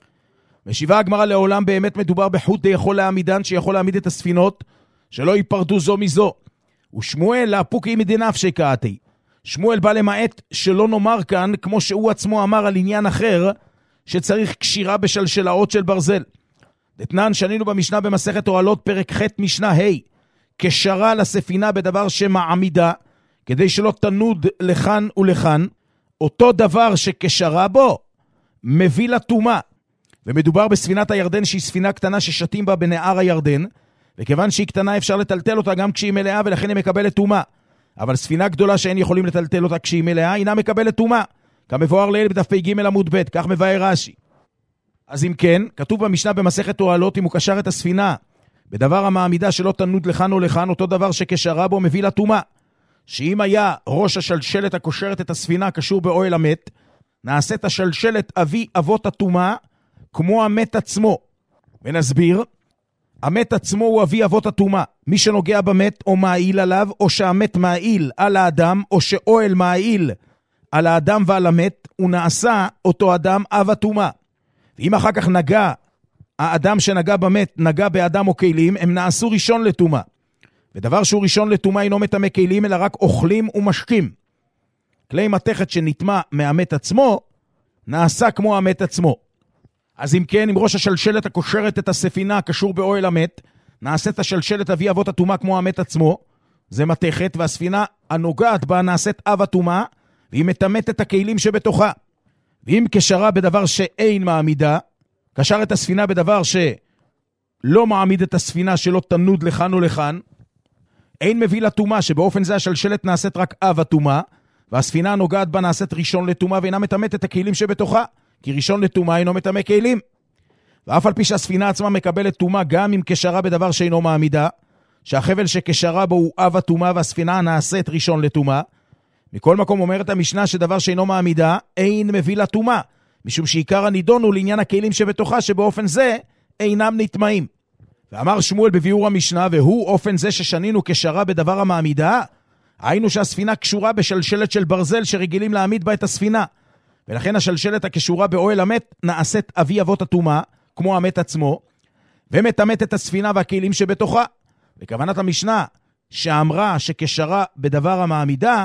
משיבה הגמרא, לעולם באמת מדובר בחוט די יכול להעמידן, שיכול להעמיד את הספינות שלא ייפרדו זו מזו. ושמואל להפוקי מדנפשי קאתי. שמואל בא למעט שלא נאמר כאן, כמו שהוא עצמו אמר על עניין אחר, שצריך קשירה בשלשלאות של ברזל. דתנן שנינו במשנה במסכת אוהלות פרק ח' משנה ה', קשרה לספינה בדבר שמעמידה, כדי שלא תנוד לכאן ולכאן, אותו דבר שקשרה בו, מביא לטומאה. ומדובר בספינת הירדן שהיא ספינה קטנה ששתים בה בנהר הירדן, וכיוון שהיא קטנה אפשר לטלטל אותה גם כשהיא מלאה, ולכן היא מקבלת טומאה. אבל ספינה גדולה שאין יכולים לטלטל אותה כשהיא מלאה, אינה מקבלת טומאה. כמבואר לעיל בדף פ"ג עמוד ב', כך מבאר רש"י. אז אם כן, כתוב במשנה במסכת אוהלות, אם הוא קשר את הספינה בדבר המעמידה שלא תנוד לכאן או לכאן, אותו דבר שקשרה בו מביא לטומאה. שאם היה ראש השלשלת הקושרת את הספינה קשור באוהל המת, נעשית השלשלת אבי אבות הטומאה כמו המת עצמו. ונסביר, המת עצמו הוא אבי אבות הטומאה. מי שנוגע במת או מעיל עליו, או שהמת מעיל על האדם, או שאוהל מעיל על האדם ועל המת, הוא נעשה אותו אדם אב הטומאה. ואם אחר כך נגע, האדם שנגע במת נגע באדם או כלים, הם נעשו ראשון לטומאה. ודבר שהוא ראשון לטומאה אינו מטמא כלים, אלא רק אוכלים ומשקים. כלי מתכת שנטמא מהמת עצמו, נעשה כמו המת עצמו. אז אם כן, אם ראש השלשלת הקושרת את הספינה קשור באוהל המת, נעשית השלשלת אבי אבות הטומאה כמו המת עצמו, זה מתכת, והספינה הנוגעת בה נעשית אב הטומאה, והיא מטמאת את הכלים שבתוכה. ואם קשרה בדבר שאין מעמידה, קשר את הספינה בדבר שלא מעמיד את הספינה שלא תנוד לכאן או לכאן, אין מביא לטומאה, שבאופן זה השלשלת נעשית רק אב הטומאה, והספינה הנוגעת בה נעשית ראשון לטומאה, ואינה מטמאת את הכלים שבתוכה, כי ראשון לטומאה אינו מטמא כלים. ואף על פי שהספינה עצמה מקבלת טומאה גם אם קשרה בדבר שאינו מעמידה, שהחבל שקשרה בו הוא אב הטומאה והספינה נעשית ראשון לטומאה, מכל מקום אומרת המשנה שדבר שאינו מעמידה אין מביא לטומאה, משום שעיקר הנידון הוא לעניין הכלים שבתוכה, שבאופן זה אינם נטמאים. ואמר שמואל בביאור המשנה, והוא אופן זה ששנינו קשרה בדבר המעמידה, היינו שהספינה קשורה בשלשלת של ברזל שרגילים להעמיד בה את הספינה, ולכן השלשלת הקשורה באוהל המת נעשית אבי אבות הטומאה, כמו המת עצמו, ומטמאת את הספינה והכלים שבתוכה. וכוונת המשנה שאמרה שקשרה בדבר המעמידה,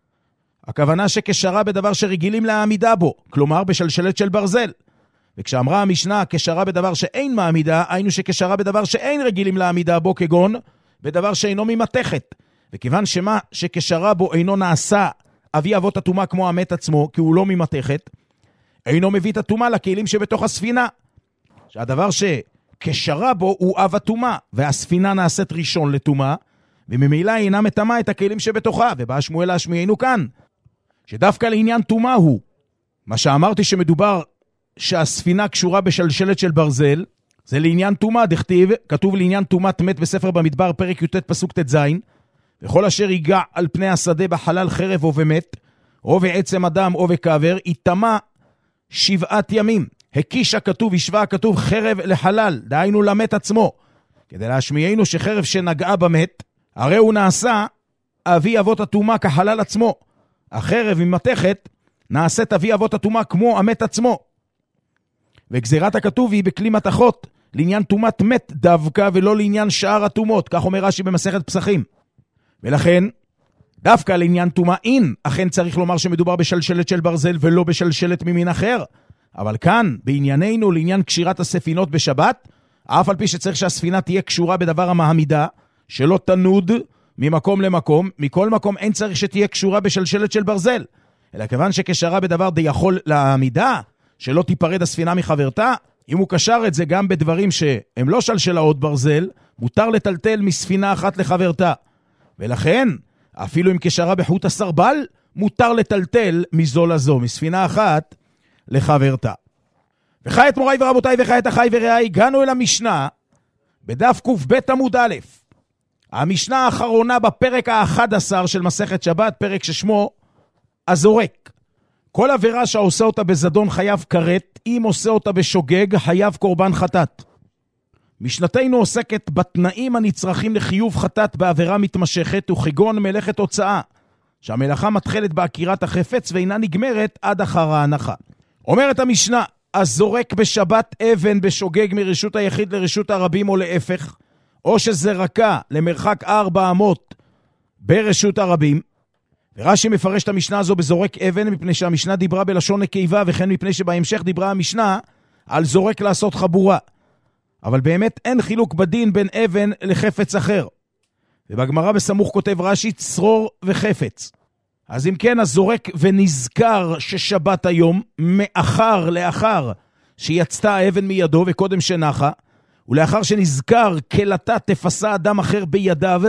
הכוונה שקשרה בדבר שרגילים להעמידה בו, כלומר בשלשלת של ברזל. וכשאמרה המשנה קשרה בדבר שאין מעמידה, היינו שקשרה בדבר שאין רגילים להעמידה בו, כגון בדבר שאינו ממתכת. וכיוון שמה שקשרה בו אינו נעשה אבי אבות הטומאה כמו המת עצמו, כי הוא לא ממתכת, אינו מביא את הטומאה לכלים שבתוך הספינה. שהדבר קשרה בו הוא אב הטומאה, והספינה נעשית ראשון לטומאה, וממילא היא אינה מטמאה את הכלים שבתוכה, ובא שמואל להשמיענו כאן, שדווקא לעניין טומאה הוא, מה שאמרתי שמדובר שהספינה קשורה בשלשלת של ברזל, זה לעניין טומאה, דכתיב, כתוב לעניין טומאת מת בספר במדבר, פרק י"ט פסוק ט"ז, וכל אשר ייגע על פני השדה בחלל חרב או ומת, או בעצם אדם או בקבר, יטמא 7 ימים. הקישה כתוב, השווה כתוב חרב לחלל, דהיינו למת עצמו, כדי להשמיענו שחרב שנגעה במת, הרי הוא נעשה אבי אבות הטומאה כחלל עצמו. החרב ממתכת נעשית אבי אבות הטומאה כמו המת עצמו. וגזירת הכתוב היא בכלי מתכות, לעניין טומאת מת דווקא ולא לעניין שאר הטומאות, כך אומר רש"י במסכת פסחים. ולכן, דווקא לעניין טומאין, אכן צריך לומר שמדובר בשלשלת של ברזל ולא בשלשלת ממין אחר. אבל כאן, בענייננו, לעניין קשירת הספינות בשבת, אף על פי שצריך שהספינה תהיה קשורה בדבר המעמידה, שלא תנוד ממקום למקום, מכל מקום אין צריך שתהיה קשורה בשלשלת של ברזל. אלא כיוון שקשרה בדבר די יכול לעמידה, שלא תיפרד הספינה מחברתה, אם הוא קשר את זה גם בדברים שהם לא שלשלאות ברזל, מותר לטלטל מספינה אחת לחברתה. ולכן, אפילו אם קשרה בחוט הסרבל, מותר לטלטל מזו לזו, מספינה אחת לחברתה. וכעת מוריי ורבותיי וכעת אחיי ורעיי, הגענו אל המשנה בדף ק"ב עמוד א'. המשנה האחרונה בפרק ה-11 של מסכת שבת, פרק ששמו הזורק. כל עבירה שעושה אותה בזדון חייב כרת, אם עושה אותה בשוגג חייב קורבן חטאת. משנתנו עוסקת בתנאים הנצרכים לחיוב חטאת בעבירה מתמשכת, וכגון מלאכת הוצאה, שהמלאכה מתחלת בהכירת החפץ ואינה נגמרת עד אחר ההנחה. אומרת המשנה, הזורק בשבת אבן בשוגג מרשות היחיד לרשות הרבים או להפך, או שזרקה למרחק 4 אמות ברשות הרבים. ורש"י מפרש את המשנה הזו בזורק אבן, מפני שהמשנה דיברה בלשון נקבה, וכן מפני שבהמשך דיברה המשנה על זורק לעשות חבורה. אבל באמת אין חילוק בדין בין אבן לחפץ אחר. ובגמרא בסמוך כותב רש"י צרור וחפץ. אז אם כן, הזורק ונזכר ששבת היום, לאחר שיצתה האבן מידו וקודם שנחה, ולאחר שנזכר כלתה תפסה אדם אחר בידיו,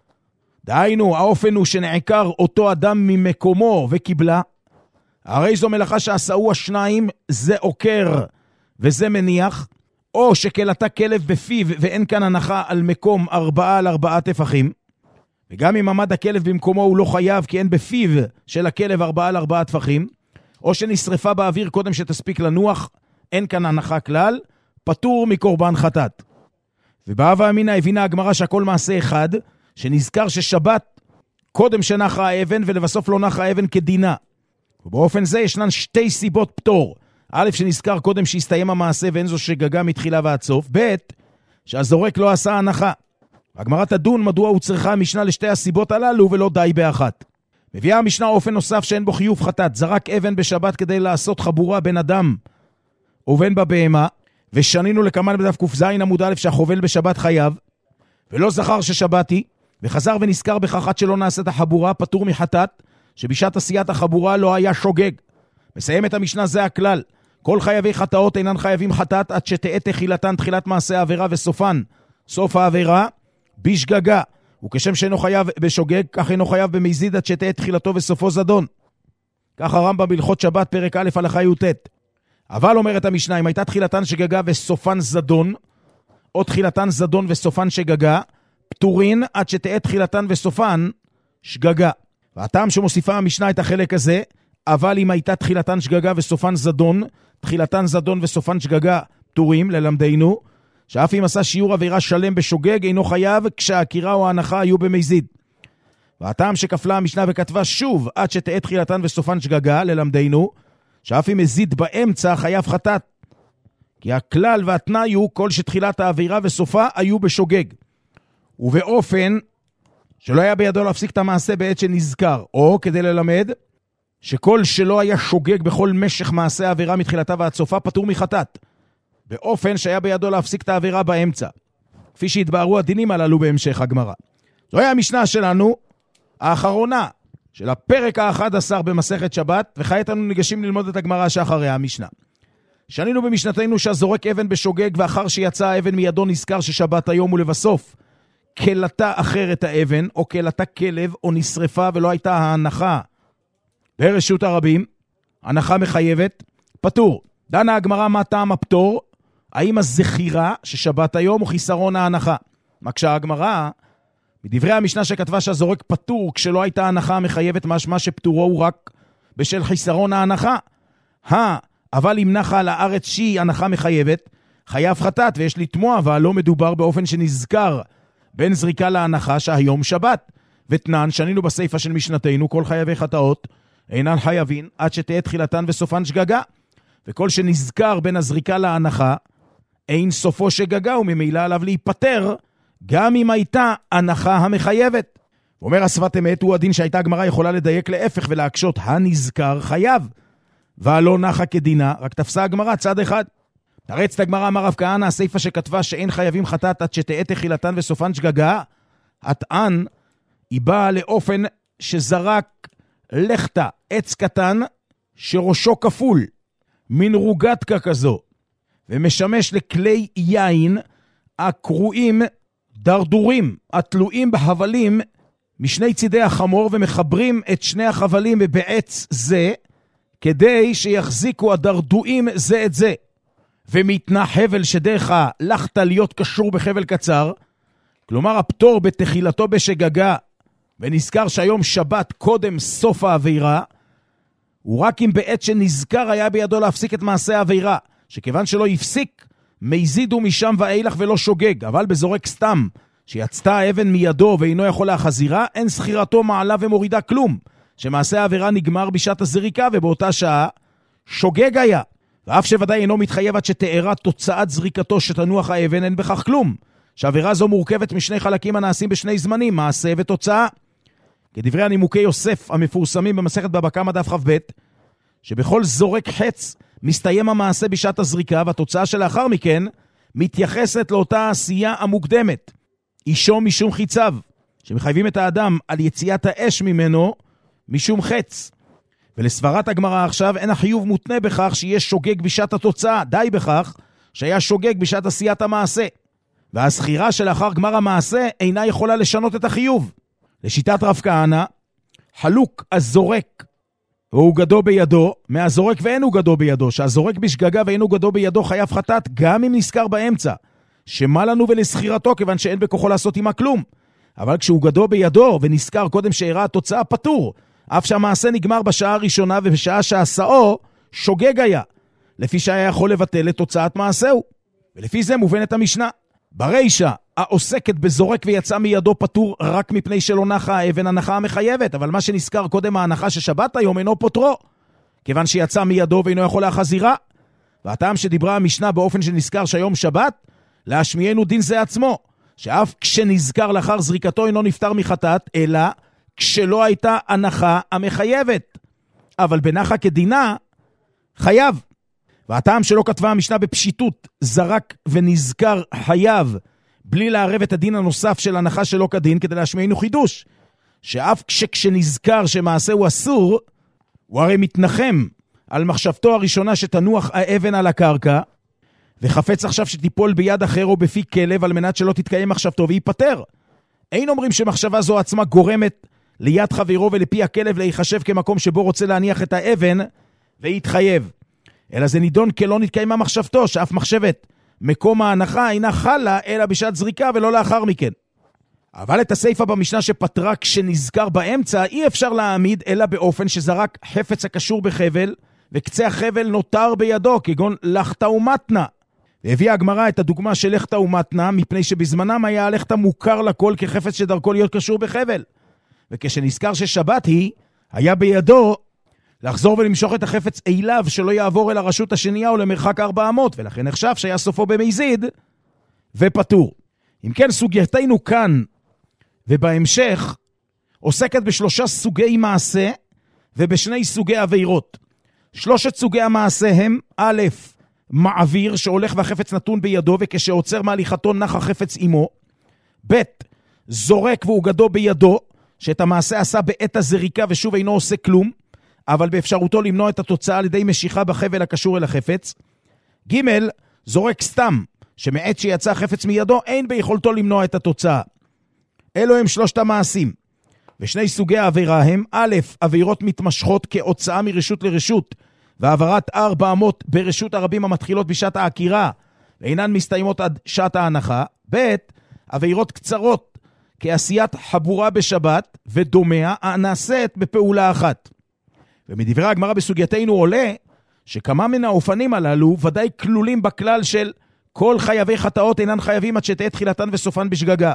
דהיינו, האופן הוא שנעקר אותו אדם ממקומו וקיבלה, הרי זו מלאכה שעשאו השניים, זה עוקר וזה מניח, או שכלתה כלב בפיו ואין כאן הנחה על מקום 4 על 4 טפחים, וגם אם עמד הכלב במקומו הוא לא חייב, כי אין בפיו של הכלב 4 על 4 טפחים, או שנשרפה באוויר קודם שתספיק לנוח, אין כאן הנחה כלל, פטור מקורבן חטאת. ובהווה אמינא הבינה הגמרא שהכל מעשה אחד, שנזכר ששבת קודם שנחה האבן ולבסוף לא נחה האבן כדינה. ובאופן זה ישנן 2 סיבות פטור. א', שנזכר קודם שהסתיים המעשה ואין זו שגגה מתחילה ועד סוף. ב', שהזורק לא עשה הנחה. הגמרא תדון מדוע הוא צריכה המשנה לשתי הסיבות הללו ולא די באחת. מביאה המשנה אופן נוסף שאין בו חיוב חטאת. זרק אבן בשבת כדי לעשות חבורה בין אדם ובין בבהמה, ושנינו לכמן בדף ק"ז עמוד א' שהחובל בשבת חייב, ולא זכר ששבתי, וחזר ונזכר בכך עד שלא נעשית החבורה, פטור מחטאת, שבשעת עשיית החבורה לא היה שוגג. מסיים את המשנה זה הכלל, כל חייבי חטאות אינן חייבים חטאת, עד שתהיה תחילתן תחילת מעשה העבירה וסופן, סוף העבירה, בשגגה. וכשם שאינו חייב בשוגג, כך אינו חייב במזיד עד שתהיה תחילתו וסופו זדון. כך הרמב"ם בהלכות שבת פרק א' הלכה י"ט. אבל אומרת המשנה, אם הייתה תחילתן שגגה וסופן זדון, או תחילתן זדון וסופן שגגה, פטורין עד שתהיה תחילתן וסופן שגגה. והטעם שמוסיפה המשנה את החלק הזה, אבל אם הייתה תחילתן שגגה וסופן זדון, תחילתן זדון וסופן שגגה פטורים, ללמדנו, שאף אם עשה שיעור עבירה שלם בשוגג, אינו חייב כשהעקירה או ההנחה היו במזיד. והטעם שכפלה המשנה וכתבה שוב, עד שתהיה תחילתן וסופן שגגה, ללמדנו, שאף אם מזיד באמצע חייב חטאת. כי הכלל והתנאי הוא כל שתחילת העבירה וסופה היו בשוגג. ובאופן שלא היה בידו להפסיק את המעשה בעת שנזכר, או כדי ללמד שכל שלא היה שוגג בכל משך מעשה העבירה מתחילתה ועד סופה פטור מחטאת. באופן שהיה בידו להפסיק את העבירה באמצע. כפי שהתבהרו הדינים הללו בהמשך הגמרא. זו היה המשנה שלנו, האחרונה של הפרק ה-11 במסכת שבת, וכעת אנו ניגשים ללמוד את הגמרא שאחריה המשנה. שנינו במשנתנו שהזורק אבן בשוגג, ואחר שיצא האבן מידו נזכר ששבת היום, ולבסוף קלטה אחרת האבן, או קלטה כלב, או נשרפה ולא הייתה ההנחה ברשות הרבים, הנחה מחייבת, פטור. דנה הגמרא מה טעם הפטור, האם הזכירה ששבת היום או חיסרון ההנחה. מקשה הגמרא, מדברי המשנה שכתבה שהזורק פטור כשלא הייתה הנחה מחייבת, משמע שפטורו הוא רק בשל חיסרון ההנחה. אבל אם נחה על הארץ שהיא הנחה מחייבת, חייב חטאת, ויש לתמוע, אבל לא מדובר באופן שנזכר בין זריקה להנחה שהיום שבת. ותנן, שנינו בסייפה של משנתנו, כל חייבי חטאות אינן חייבים עד שתהיה תחילתן וסופן שגגה. וכל שנזכר בין הזריקה להנחה, אין סופו שגגה, וממילא עליו להיפטר, גם אם הייתה הנחה המחייבת. אומר השפת אמת, הוא הדין שהייתה הגמרא יכולה לדייק להפך ולהקשות, הנזכר חייב. והלא נחה כדינה, רק תפסה הגמרא צד אחד. תרץ את הגמרא, אמר רב כהנא, הסייפה שכתבה שאין חייבים חטאת עד שתהיה תחילתן וסופן שגגה, הטען היא באה לאופן שזרק לכתה, עץ קטן שראשו כפול, מין רוגתקה כזו, ומשמש לכלי יין הקרועים דרדורים, התלויים בחבלים משני צידי החמור, ומחברים את שני החבלים בעץ זה, כדי שיחזיקו הדרדועים זה את זה. ומתנה חבל שדרך הלכת להיות קשור בחבל קצר, כלומר הפטור בתחילתו בשגגה, ונזכר שהיום שבת קודם סוף העבירה, הוא רק אם בעת שנזכר היה בידו להפסיק את מעשה העבירה, שכיוון שלא יפסיק, מזידו משם ואילך ולא שוגג, אבל בזורק סתם, שיצתה האבן מידו ואינו יכול להחזירה, אין סחירתו מעלה ומורידה כלום, שמעשה העבירה נגמר בשעת הזריקה, ובאותה שעה שוגג היה, ואף שוודאי אינו מתחייב עד שתארה תוצאת זריקתו שתנוח האבן, אין בכך כלום, שהעבירה זו מורכבת משני חלקים הנעשים בשני זמנים, מעשה ותוצאה. כדברי הנימוקי יוסף המפורסמים במסכת בבא קמא דף כ"ב, שבכל זורק חץ מסתיים המעשה בשעת הזריקה, והתוצאה שלאחר מכן מתייחסת לאותה עשייה המוקדמת. אישו משום חיציו, שמחייבים את האדם על יציאת האש ממנו משום חץ. ולסברת הגמרא עכשיו אין החיוב מותנה בכך שיהיה שוגג בשעת התוצאה, די בכך שהיה שוגג בשעת עשיית המעשה. והזכירה שלאחר גמר המעשה אינה יכולה לשנות את החיוב. לשיטת רב כהנא, חלוק הזורק והוא גדו בידו, מהזורק ואין הוא גדו בידו, שהזורק בשגגה ואין הוא גדו בידו חייב חטאת, גם אם נזכר באמצע, שמה לנו ולסחירתו, כיוון שאין בכוחו לעשות עמה כלום. אבל כשהוא גדו בידו ונזכר קודם שהראה התוצאה פטור, אף שהמעשה נגמר בשעה הראשונה ובשעה שעשאו שוגג היה, לפי שהיה יכול לבטל את תוצאת מעשהו. ולפי זה מובנת המשנה. ברישה, העוסקת בזורק ויצא מידו פטור רק מפני שלא נחה האבן הנחה המחייבת, אבל מה שנזכר קודם ההנחה ששבת היום אינו פוטרו, כיוון שיצא מידו ואינו יכול להחזירה. והטעם שדיברה המשנה באופן שנזכר שהיום שבת, להשמיענו דין זה עצמו, שאף כשנזכר לאחר זריקתו אינו נפטר מחטאת, אלא כשלא הייתה הנחה המחייבת. אבל בנחה כדינה חייב. והטעם שלא כתבה המשנה בפשיטות, זרק ונזכר חייב, בלי לערב את הדין הנוסף של הנחה שלא כדין, כדי להשמיענו חידוש, שאף כשנזכר שמעשה הוא אסור, הוא הרי מתנחם על מחשבתו הראשונה שתנוח האבן על הקרקע, וחפץ עכשיו שתיפול ביד אחר או בפי כלב, על מנת שלא תתקיים מחשבתו ויפטר. אין אומרים שמחשבה זו עצמה גורמת ליד חברו ולפי הכלב להיחשב כמקום שבו רוצה להניח את האבן ויתחייב. אלא זה נידון כלא נתקיימה מחשבתו, שאף מחשבת מקום ההנחה אינה חלה אלא בשעת זריקה ולא לאחר מכן. אבל את הסייפה במשנה שפטרה כשנזכר באמצע אי אפשר להעמיד אלא באופן שזרק חפץ הקשור בחבל וקצה החבל נותר בידו, כגון לחתה ומתנה. והביאה הגמרא את הדוגמה של לחתה ומתנה, מפני שבזמנם היה הלחתה מוכר לכל כחפץ שדרכו להיות קשור בחבל. וכשנזכר ששבת היא, היה בידו לחזור ולמשוך את החפץ אליו, שלא יעבור אל הרשות השנייה או למרחק 400, ולכן נחשב שהיה סופו במזיד ופטור. אם כן, סוגייתנו כאן ובהמשך עוסקת בשלושה סוגי מעשה ובשני סוגי עבירות. שלושת סוגי המעשה הם: א', מעביר שהולך והחפץ נתון בידו וכשעוצר מהליכתו נח החפץ עמו. ב', זורק והוא גדו בידו, שאת המעשה עשה בעת הזריקה ושוב אינו עושה כלום, אבל באפשרותו למנוע את התוצאה על ידי משיכה בחבל הקשור אל החפץ. ג' זורק סתם, שמעת שיצא חפץ מידו, אין ביכולתו למנוע את התוצאה. אלו הם שלושת המעשים. ושני סוגי העבירה הם, א', עבירות מתמשכות כהוצאה מרשות לרשות, והעברת 400 ברשות הרבים המתחילות בשעת העקירה, ואינן מסתיימות עד שעת ההנחה. ב', עבירות קצרות, כעשיית חבורה בשבת, ודומיה, הנעשית בפעולה אחת. ומדברי הגמרא בסוגייתנו עולה, שכמה מן האופנים הללו ודאי כלולים בכלל של כל חייבי חטאות אינן חייבים עד שתהיה תחילתן וסופן בשגגה.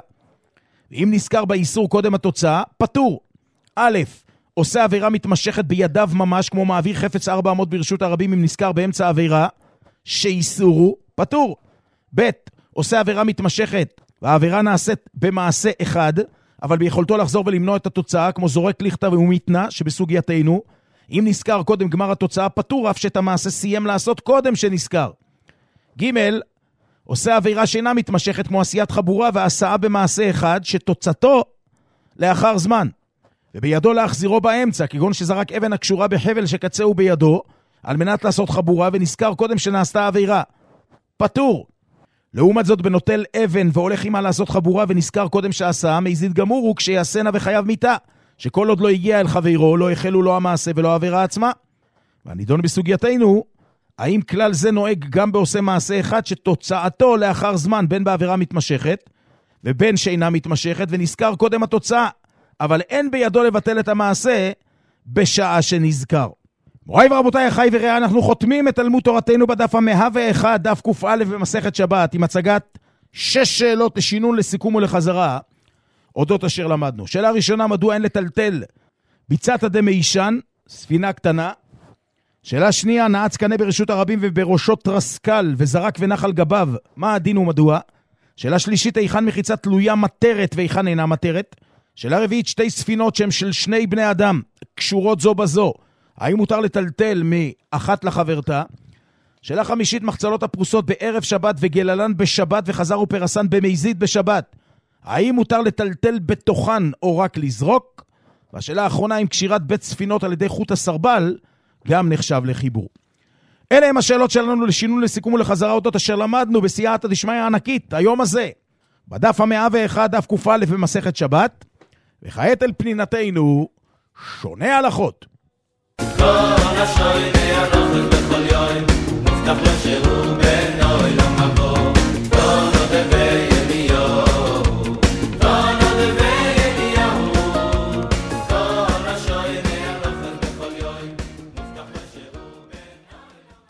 ואם נזכר באיסור קודם התוצאה, פטור. א', עושה עבירה מתמשכת בידיו ממש, כמו מעביר חפץ 400 ברשות הרבים אם נזכר באמצע העבירה, שאיסורו, פטור. ב', עושה עבירה מתמשכת, והעבירה נעשית במעשה אחד, אבל ביכולתו לחזור ולמנוע את התוצאה, כמו זורק ליכטה ומתנה, שבסוגייתנו, אם נזכר קודם גמר התוצאה, פטור, אף שאת המעשה סיים לעשות קודם שנזכר. ג', עושה עבירה שאינה מתמשכת, כמו עשיית חבורה והסעה במעשה אחד, שתוצאתו לאחר זמן, ובידו להחזירו באמצע, כגון שזרק אבן הקשורה בחבל שקצהו בידו, על מנת לעשות חבורה, ונזכר קודם שנעשתה עבירה. פטור. לעומת זאת, בנוטל אבן והולך עמה לעשות חבורה, ונזכר קודם שעשה, מזיד גמור הוא כשיעשנה וחייב מיתה, שכל עוד לא הגיע אל חברו, לא החלו לו המעשה ולא העבירה עצמה. והנידון בסוגייתנו, האם כלל זה נוהג גם בעושה מעשה אחד שתוצאתו לאחר זמן בין בעבירה מתמשכת ובין שאינה מתמשכת, ונזכר קודם התוצאה, אבל אין בידו לבטל את המעשה בשעה שנזכר. מוריי ורבותיי, אחי ורעי, אנחנו חותמים את תלמוד תורתנו בדף 101, דף ק"א במסכת שבת, עם הצגת 6 שאלות לשינון, לסיכום ולחזרה, אודות אשר למדנו. שאלה ראשונה, מדוע אין לטלטל ביצת דמישן, ספינה קטנה? שאלה שנייה, נעץ קנה ברשות הרבים ובראשו טרסקל וזרק ונח על גביו, מה הדין ומדוע? שאלה שלישית, היכן מחיצה תלויה מטרת והיכן אינה מטרת? שאלה רביעית, 2 ספינות שהן של 2 בני אדם, קשורות זו בזו, האם מותר לטלטל מאחת לחברתה? שאלה חמישית, מחצלות הפרוסות בערב שבת וגללן בשבת וחזר ופרסן במזיד בשבת, האם מותר לטלטל בתוכן או רק לזרוק? והשאלה האחרונה, אם קשירת בית ספינות על ידי חוט הסרבל גם נחשב לחיבור. אלה הם השאלות שלנו לשינון, לסיכום ולחזרה אודות אשר למדנו בסייעתא דשמיא הענקית היום הזה, בדף 101, דף ק"א במסכת שבת. וכעת אל פנינתנו, שונה הלכות. כל השוני הלכות בכל יום, מובטח לו שהוא בנוי לא מבוא, כל עוד וידיעו, כל עוד וידיעו, כל השוני הלכות בכל יום, מובטח לו שהוא בנוי לא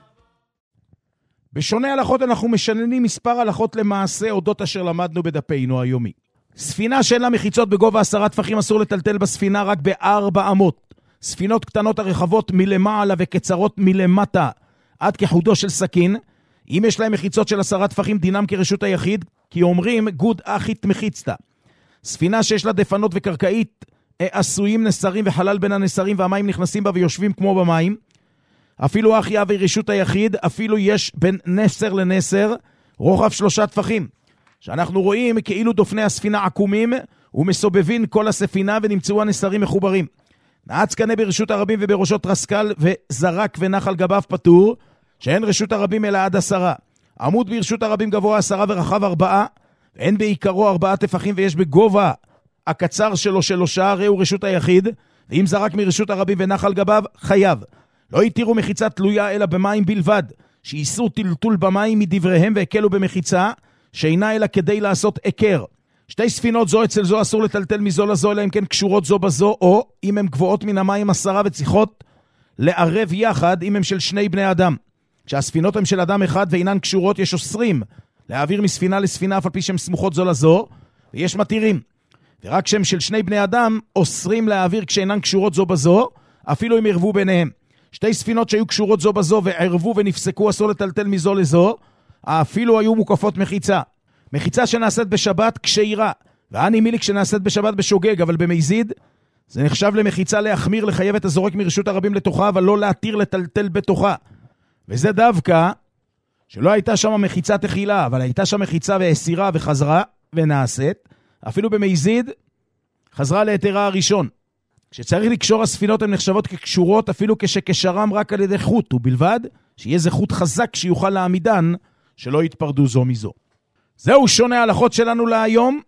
מבוא. בשונה הלכות אנחנו משננים מספר הלכות למעשה אודות אשר למדנו בדפינו היומי. ספינה שאין לה מחיצות בגובה 10 טפחים, אסור לטלטל בספינה רק ב400. ספינות קטנות הרחבות מלמעלה וקצרות מלמטה עד כחודו של סכין, אם יש להם מחיצות של 10 טפחים דינם כרשות היחיד, כי אומרים גוד אחית מחיצתה. ספינה שיש לה דפנות וקרקעית עשויים נסרים וחלל בין הנסרים, והמים נכנסים בה ויושבים כמו במים, אפילו אחי אבי רשות היחיד, אפילו יש בין נסר לנסר רוחב 3 טפחים, שאנחנו רואים כאילו דופני הספינה עקומים ומסובבים כל הספינה ונמצאו הנסרים מחוברים. נעץ קנה ברשות הרבים ובראשו טרסקל וזרק ונח על גביו, פטור, שאין רשות הרבים אלא עד 10. עמוד ברשות הרבים גבוה 10 ורחב 4, ואין בעיקרו 4 טפחים, ויש בגובה הקצר שלו 3, הרי הוא רשות היחיד, ואם זרק מרשות הרבים ונח על גביו, חייב. לא יתירו מחיצה תלויה אלא במים בלבד, שאיסור טלטול במים מדבריהם, והקלו במחיצה שאינה אלא כדי לעשות עקר. 2 ספינות זו אצל זו אסור לטלטל מזו לזו, אלא אם כן קשורות זו בזו, או אם הן גבוהות מן המים 10 וצריכות לערב יחד אם הן של 2 בני אדם. כשהספינות הן של אדם אחד ואינן קשורות, יש אוסרים להעביר מספינה לספינה אף על פי שהן סמוכות זו לזו, ויש מתירים. ורק כשהן של 2 בני אדם אוסרים להעביר כשאינן קשורות זו בזו, אפילו אם ירבו ביניהם. 2 ספינות שהיו קשורות זו בזו וערבו ונפסקו, אסור לטלטל מזו לזו, אפילו היו מוקפות מחיצה. מחיצה שנעשית בשבת כשאירה, ואני מילי כשנעשית בשבת בשוגג, אבל במזיד זה נחשב למחיצה להחמיר, לחייב את הזורק מרשות הרבים לתוכה, אבל לא להתיר לטלטל בתוכה. וזה דווקא שלא הייתה שם מחיצה תחילה, אבל הייתה שם מחיצה והסירה וחזרה ונעשית, אפילו במזיד חזרה להתרה הראשון. כשצריך לקשור הספינות הן נחשבות כקשורות אפילו כשקשרם רק על ידי חוט, ובלבד שיהיה זה חוט חזק שיוכל להעמידן, שלא יתפרדו זו מזו. זהו שונה ההלכות שלנו להיום,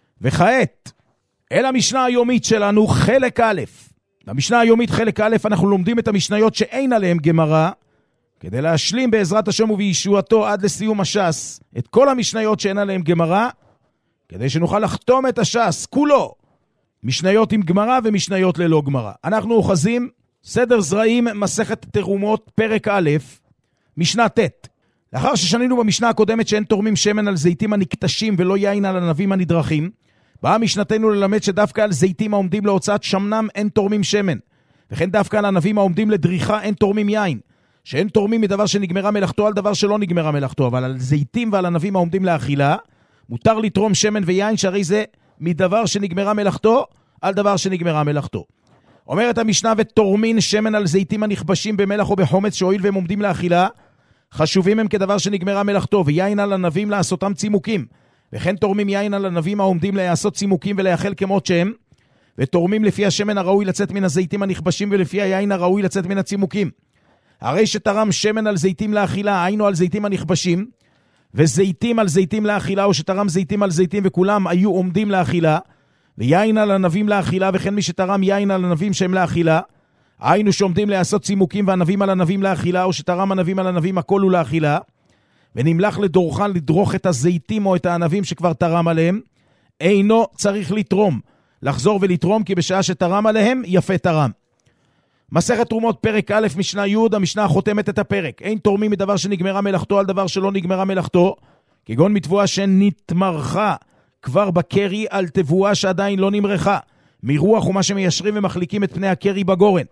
וכעת אל המשנה היומית שלנו חלק א'. במשנה היומית חלק א' אנחנו לומדים את המשניות שאין עליהם גמרא, כדי להשלים בעזרת השם ובישועתו עד לסיום הש"ס את כל המשניות שאין עליהם גמרא, כדי שנוכל לחתום את הש"ס כולו, משניות עם גמרא ומשניות ללא גמרא. אנחנו אוחזים סדר זרעים מסכת תרומות פרק א', משנה ט'. לאחר ששנינו במשנה הקודמת שאין תורמים שמן על זיתים הנקטשים ולא יין על ענבים הנדרכים, באה משנתנו ללמד שדווקא על זיתים העומדים להוצאת שמנם אין תורמים שמן, וכן דווקא על ענבים העומדים לדריכה אין תורמים יין, שאין תורמים מדבר שנגמרה מלאכתו על דבר שלא נגמרה מלאכתו, אבל על זיתים ועל ענבים העומדים לאכילה, מותר לתרום שמן ויין, שהרי זה מדבר שנגמרה מלאכתו על דבר שנגמרה מלאכתו. אומרת המשנה, ותורמין שמן על זיתים הנכבשים במלח או בחומץ שהועיל והם עומדים לאכילה, חשובים הם כדבר שנגמרה מלאכתו, ויין על ענבים לעשותם צימוקים, וכן תורמים יין על ענבים העומדים לעשות צימוקים ולאכל כמות שהם, ותורמים לפי השמן הראוי לצאת מן הזיתים הנכבשים ולפי היין הראוי לצאת מן הצימוקים. הרי שתרם שמן על זיתים לאכילה, היינו על זיתים הנכבשים, וזיתים על זיתים לאכילה, או שתרם זיתים על זיתים וכולם היו עומדים לאכילה, ויין על ענבים לאכילה, וכן מי שתרם יין על ענבים שהם לאכילה, היינו שעומדים לעשות צימוקים וענבים על ענבים לאכילה, או שתרם ענבים על ענבים הכל הוא לאכילה, ונמלח לדורכן לדרוך את הזיתים או את הענבים שכבר תרם עליהם, אינו צריך לתרום, לחזור ולתרום, כי בשעה שתרם עליהם יפה תרם. מסכת תרומות פרק א' משנה י', המשנה חותמת את הפרק. אין תורמים מדבר שנגמרה מלאכתו על דבר שלא נגמרה מלאכתו, כגון מתבואה שנתמרחה כבר בקרי על תבואה שעדיין לא נמרחה, מרוח ומה שמיישרים ומחליקים את פני הקרי בגורן.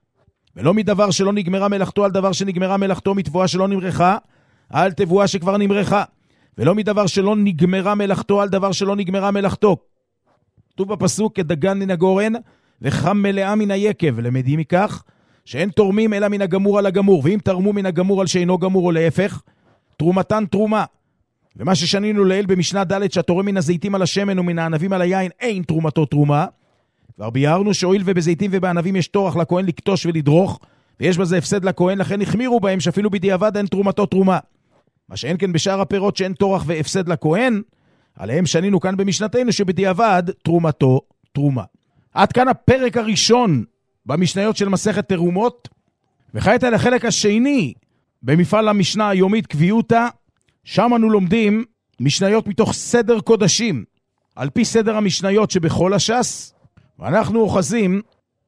ולא מדבר שלא נגמרה מלאכתו על דבר שנגמרה מלאכתו, מתבואה שלא נמרחה על תבואה שכבר נמרחה. ולא מדבר שלא נגמרה מלאכתו על דבר שלא נגמרה מלאכתו. כתוב בפסוק כדגן מן הגורן וחם מלאה מן היקב, למדים מכך שאין תורמים אלא מן הגמור על הגמור, ואם תרמו מן הגמור על שאינו גמור או להפך, תרומתן תרומה. ומה ששנינו לעיל במשנה ד' שהתורם מן הזיתים על השמן ומן הענבים על היין אין תרומתו תרומה, כבר ביארנו שהואיל ובזיתים ובענבים יש תורח לכהן לקטוש ולדרוך, ויש בזה הפסד לכהן, לכן החמירו בהם שאפילו בדיעבד אין תרומתו תרומה. מה שאין כן בשאר הפירות שאין תורח והפסד לכהן, עליהם שנינו כאן במשנתנו שבדיעבד תרומתו תרומה. עד כאן הפרק הראשון במשניות של מסכת תרומות, וכעת על החלק השני במפעל המשנה היומית קביעותה, שם אנו לומדים משניות מתוך סדר קודשים, על פי סדר המשניות שבכל הש"ס, ואנחנו אוחזים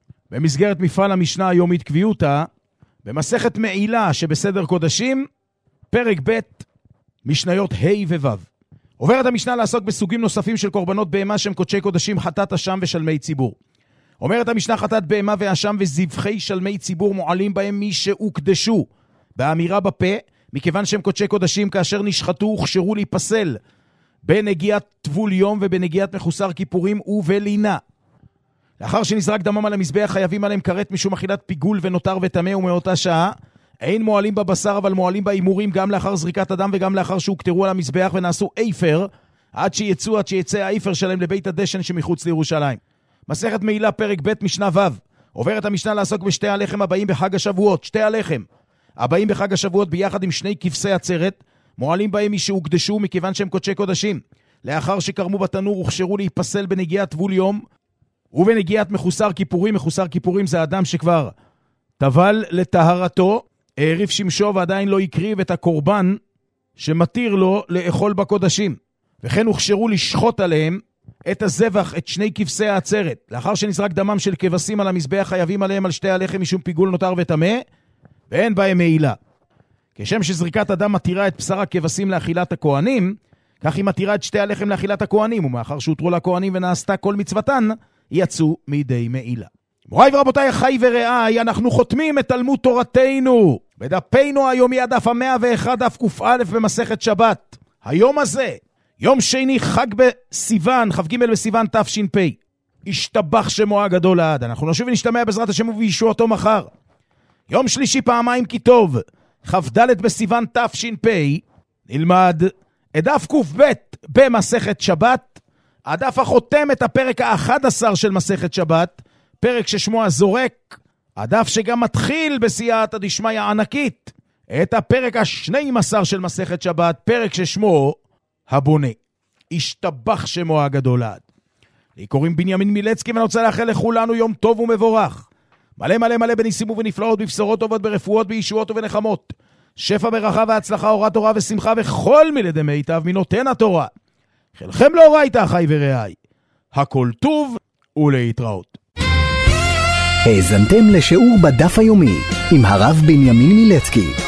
במסגרת מפעל המשנה היומית קביעותה, במסכת מעילה שבסדר קודשים, פרק ב' משניות ה' וו'. עוברת המשנה לעסוק בסוגים נוספים של קורבנות בהמה שהם קודשי קודשים, חטאת אשם ושלמי ציבור. אומרת המשנה חטאת בהמה ואשם וזבחי שלמי ציבור מועלים בהם מי שהוקדשו, באמירה בפה, מכיוון שהם קודשי קודשים כאשר נשחטו הוכשרו להיפסל בנגיעת טבול יום ובנגיעת מחוסר כיפורים ובלינה. לאחר שנזרק דמם על המזבח חייבים עליהם כרת משום אכילת פיגול ונותר וטמא, ומאותה שעה אין מועלים בבשר אבל מועלים באימורים גם לאחר זריקת הדם וגם לאחר שהוקטרו על המזבח ונעשו איפר עד שיצא האיפר שלהם לבית הדשן שמחוץ לירושלים. מסכת מעילה פרק ב' משנה ו'. עוברת המשנה לעסוק בשתי הלחם הבאים בחג השבועות. שתי הלחם הבאים בחג השבועות ביחד עם שני כבשי עצרת מועלים בהם מי שהוקדשו מכיוון שהם קודשי קודשים, לאחר שקרמו בתנור הוכשרו להיפסל בנגיעת טבול יום ובנגיעת מחוסר כיפורים. מחוסר כיפורים זה אדם שכבר טבל לטהרתו, העריף שמשו ועדיין לא יקריב את הקורבן שמתיר לו לאכול בקודשים, וכן הוכשרו לשחוט עליהם את הזבח, את שני כבשי העצרת. לאחר שנזרק דמם של כבשים על המזבח חייבים עליהם על שתי הלחם משום פיגול נותר וטמא, ואין בהם מעילה. כשם שזריקת הדם מתירה את בשר הכבשים לאכילת הכהנים, כך היא מתירה את שתי הלחם לאכילת הכהנים, ומאחר שהותרו לכהנים ונעשתה כל מצוותן, יצאו מידי מעילה. מוריי ורבותיי, חי ורעי, אנחנו חותמים את תלמוד תורתנו בדפנו היומי הדף 101 דף ק"א במסכת שבת. היום הזה, יום שני, חג בסיוון, כ"ג בסיוון תש"פ. השתבח שמו הגדול לעד. אנחנו נשוב ונשתמע בעזרת השם ובישועתו מחר. יום שלישי פעמיים כי טוב, כ"ד בסיוון תש"פ, נלמד את דף ק"ב במסכת שבת, הדף החותם את הפרק ה-11 של מסכת שבת, פרק ששמו הזורק, הדף שגם מתחיל בסייעתא דשמיא ענקית, את הפרק ה-12 של מסכת שבת, פרק ששמו הבונה. השתבח שמו הגדול עד. לי קוראים בנימין מילצקי, ואני רוצה לאחל לכולנו יום טוב ומבורך. מלא מלא מלא בניסים ובנפלאות, בבשורות טובות, ברפואות, בישועות ובנחמות. שפע ברכה והצלחה, אורת תורה ושמחה, וכל מילדי מיטב מנותן התורה. חלכם לאורייתא אחי ורעי. הכל טוב ולהתראות. האזנתם לשיעור בדף היומי עם הרב בנימין מילצקי.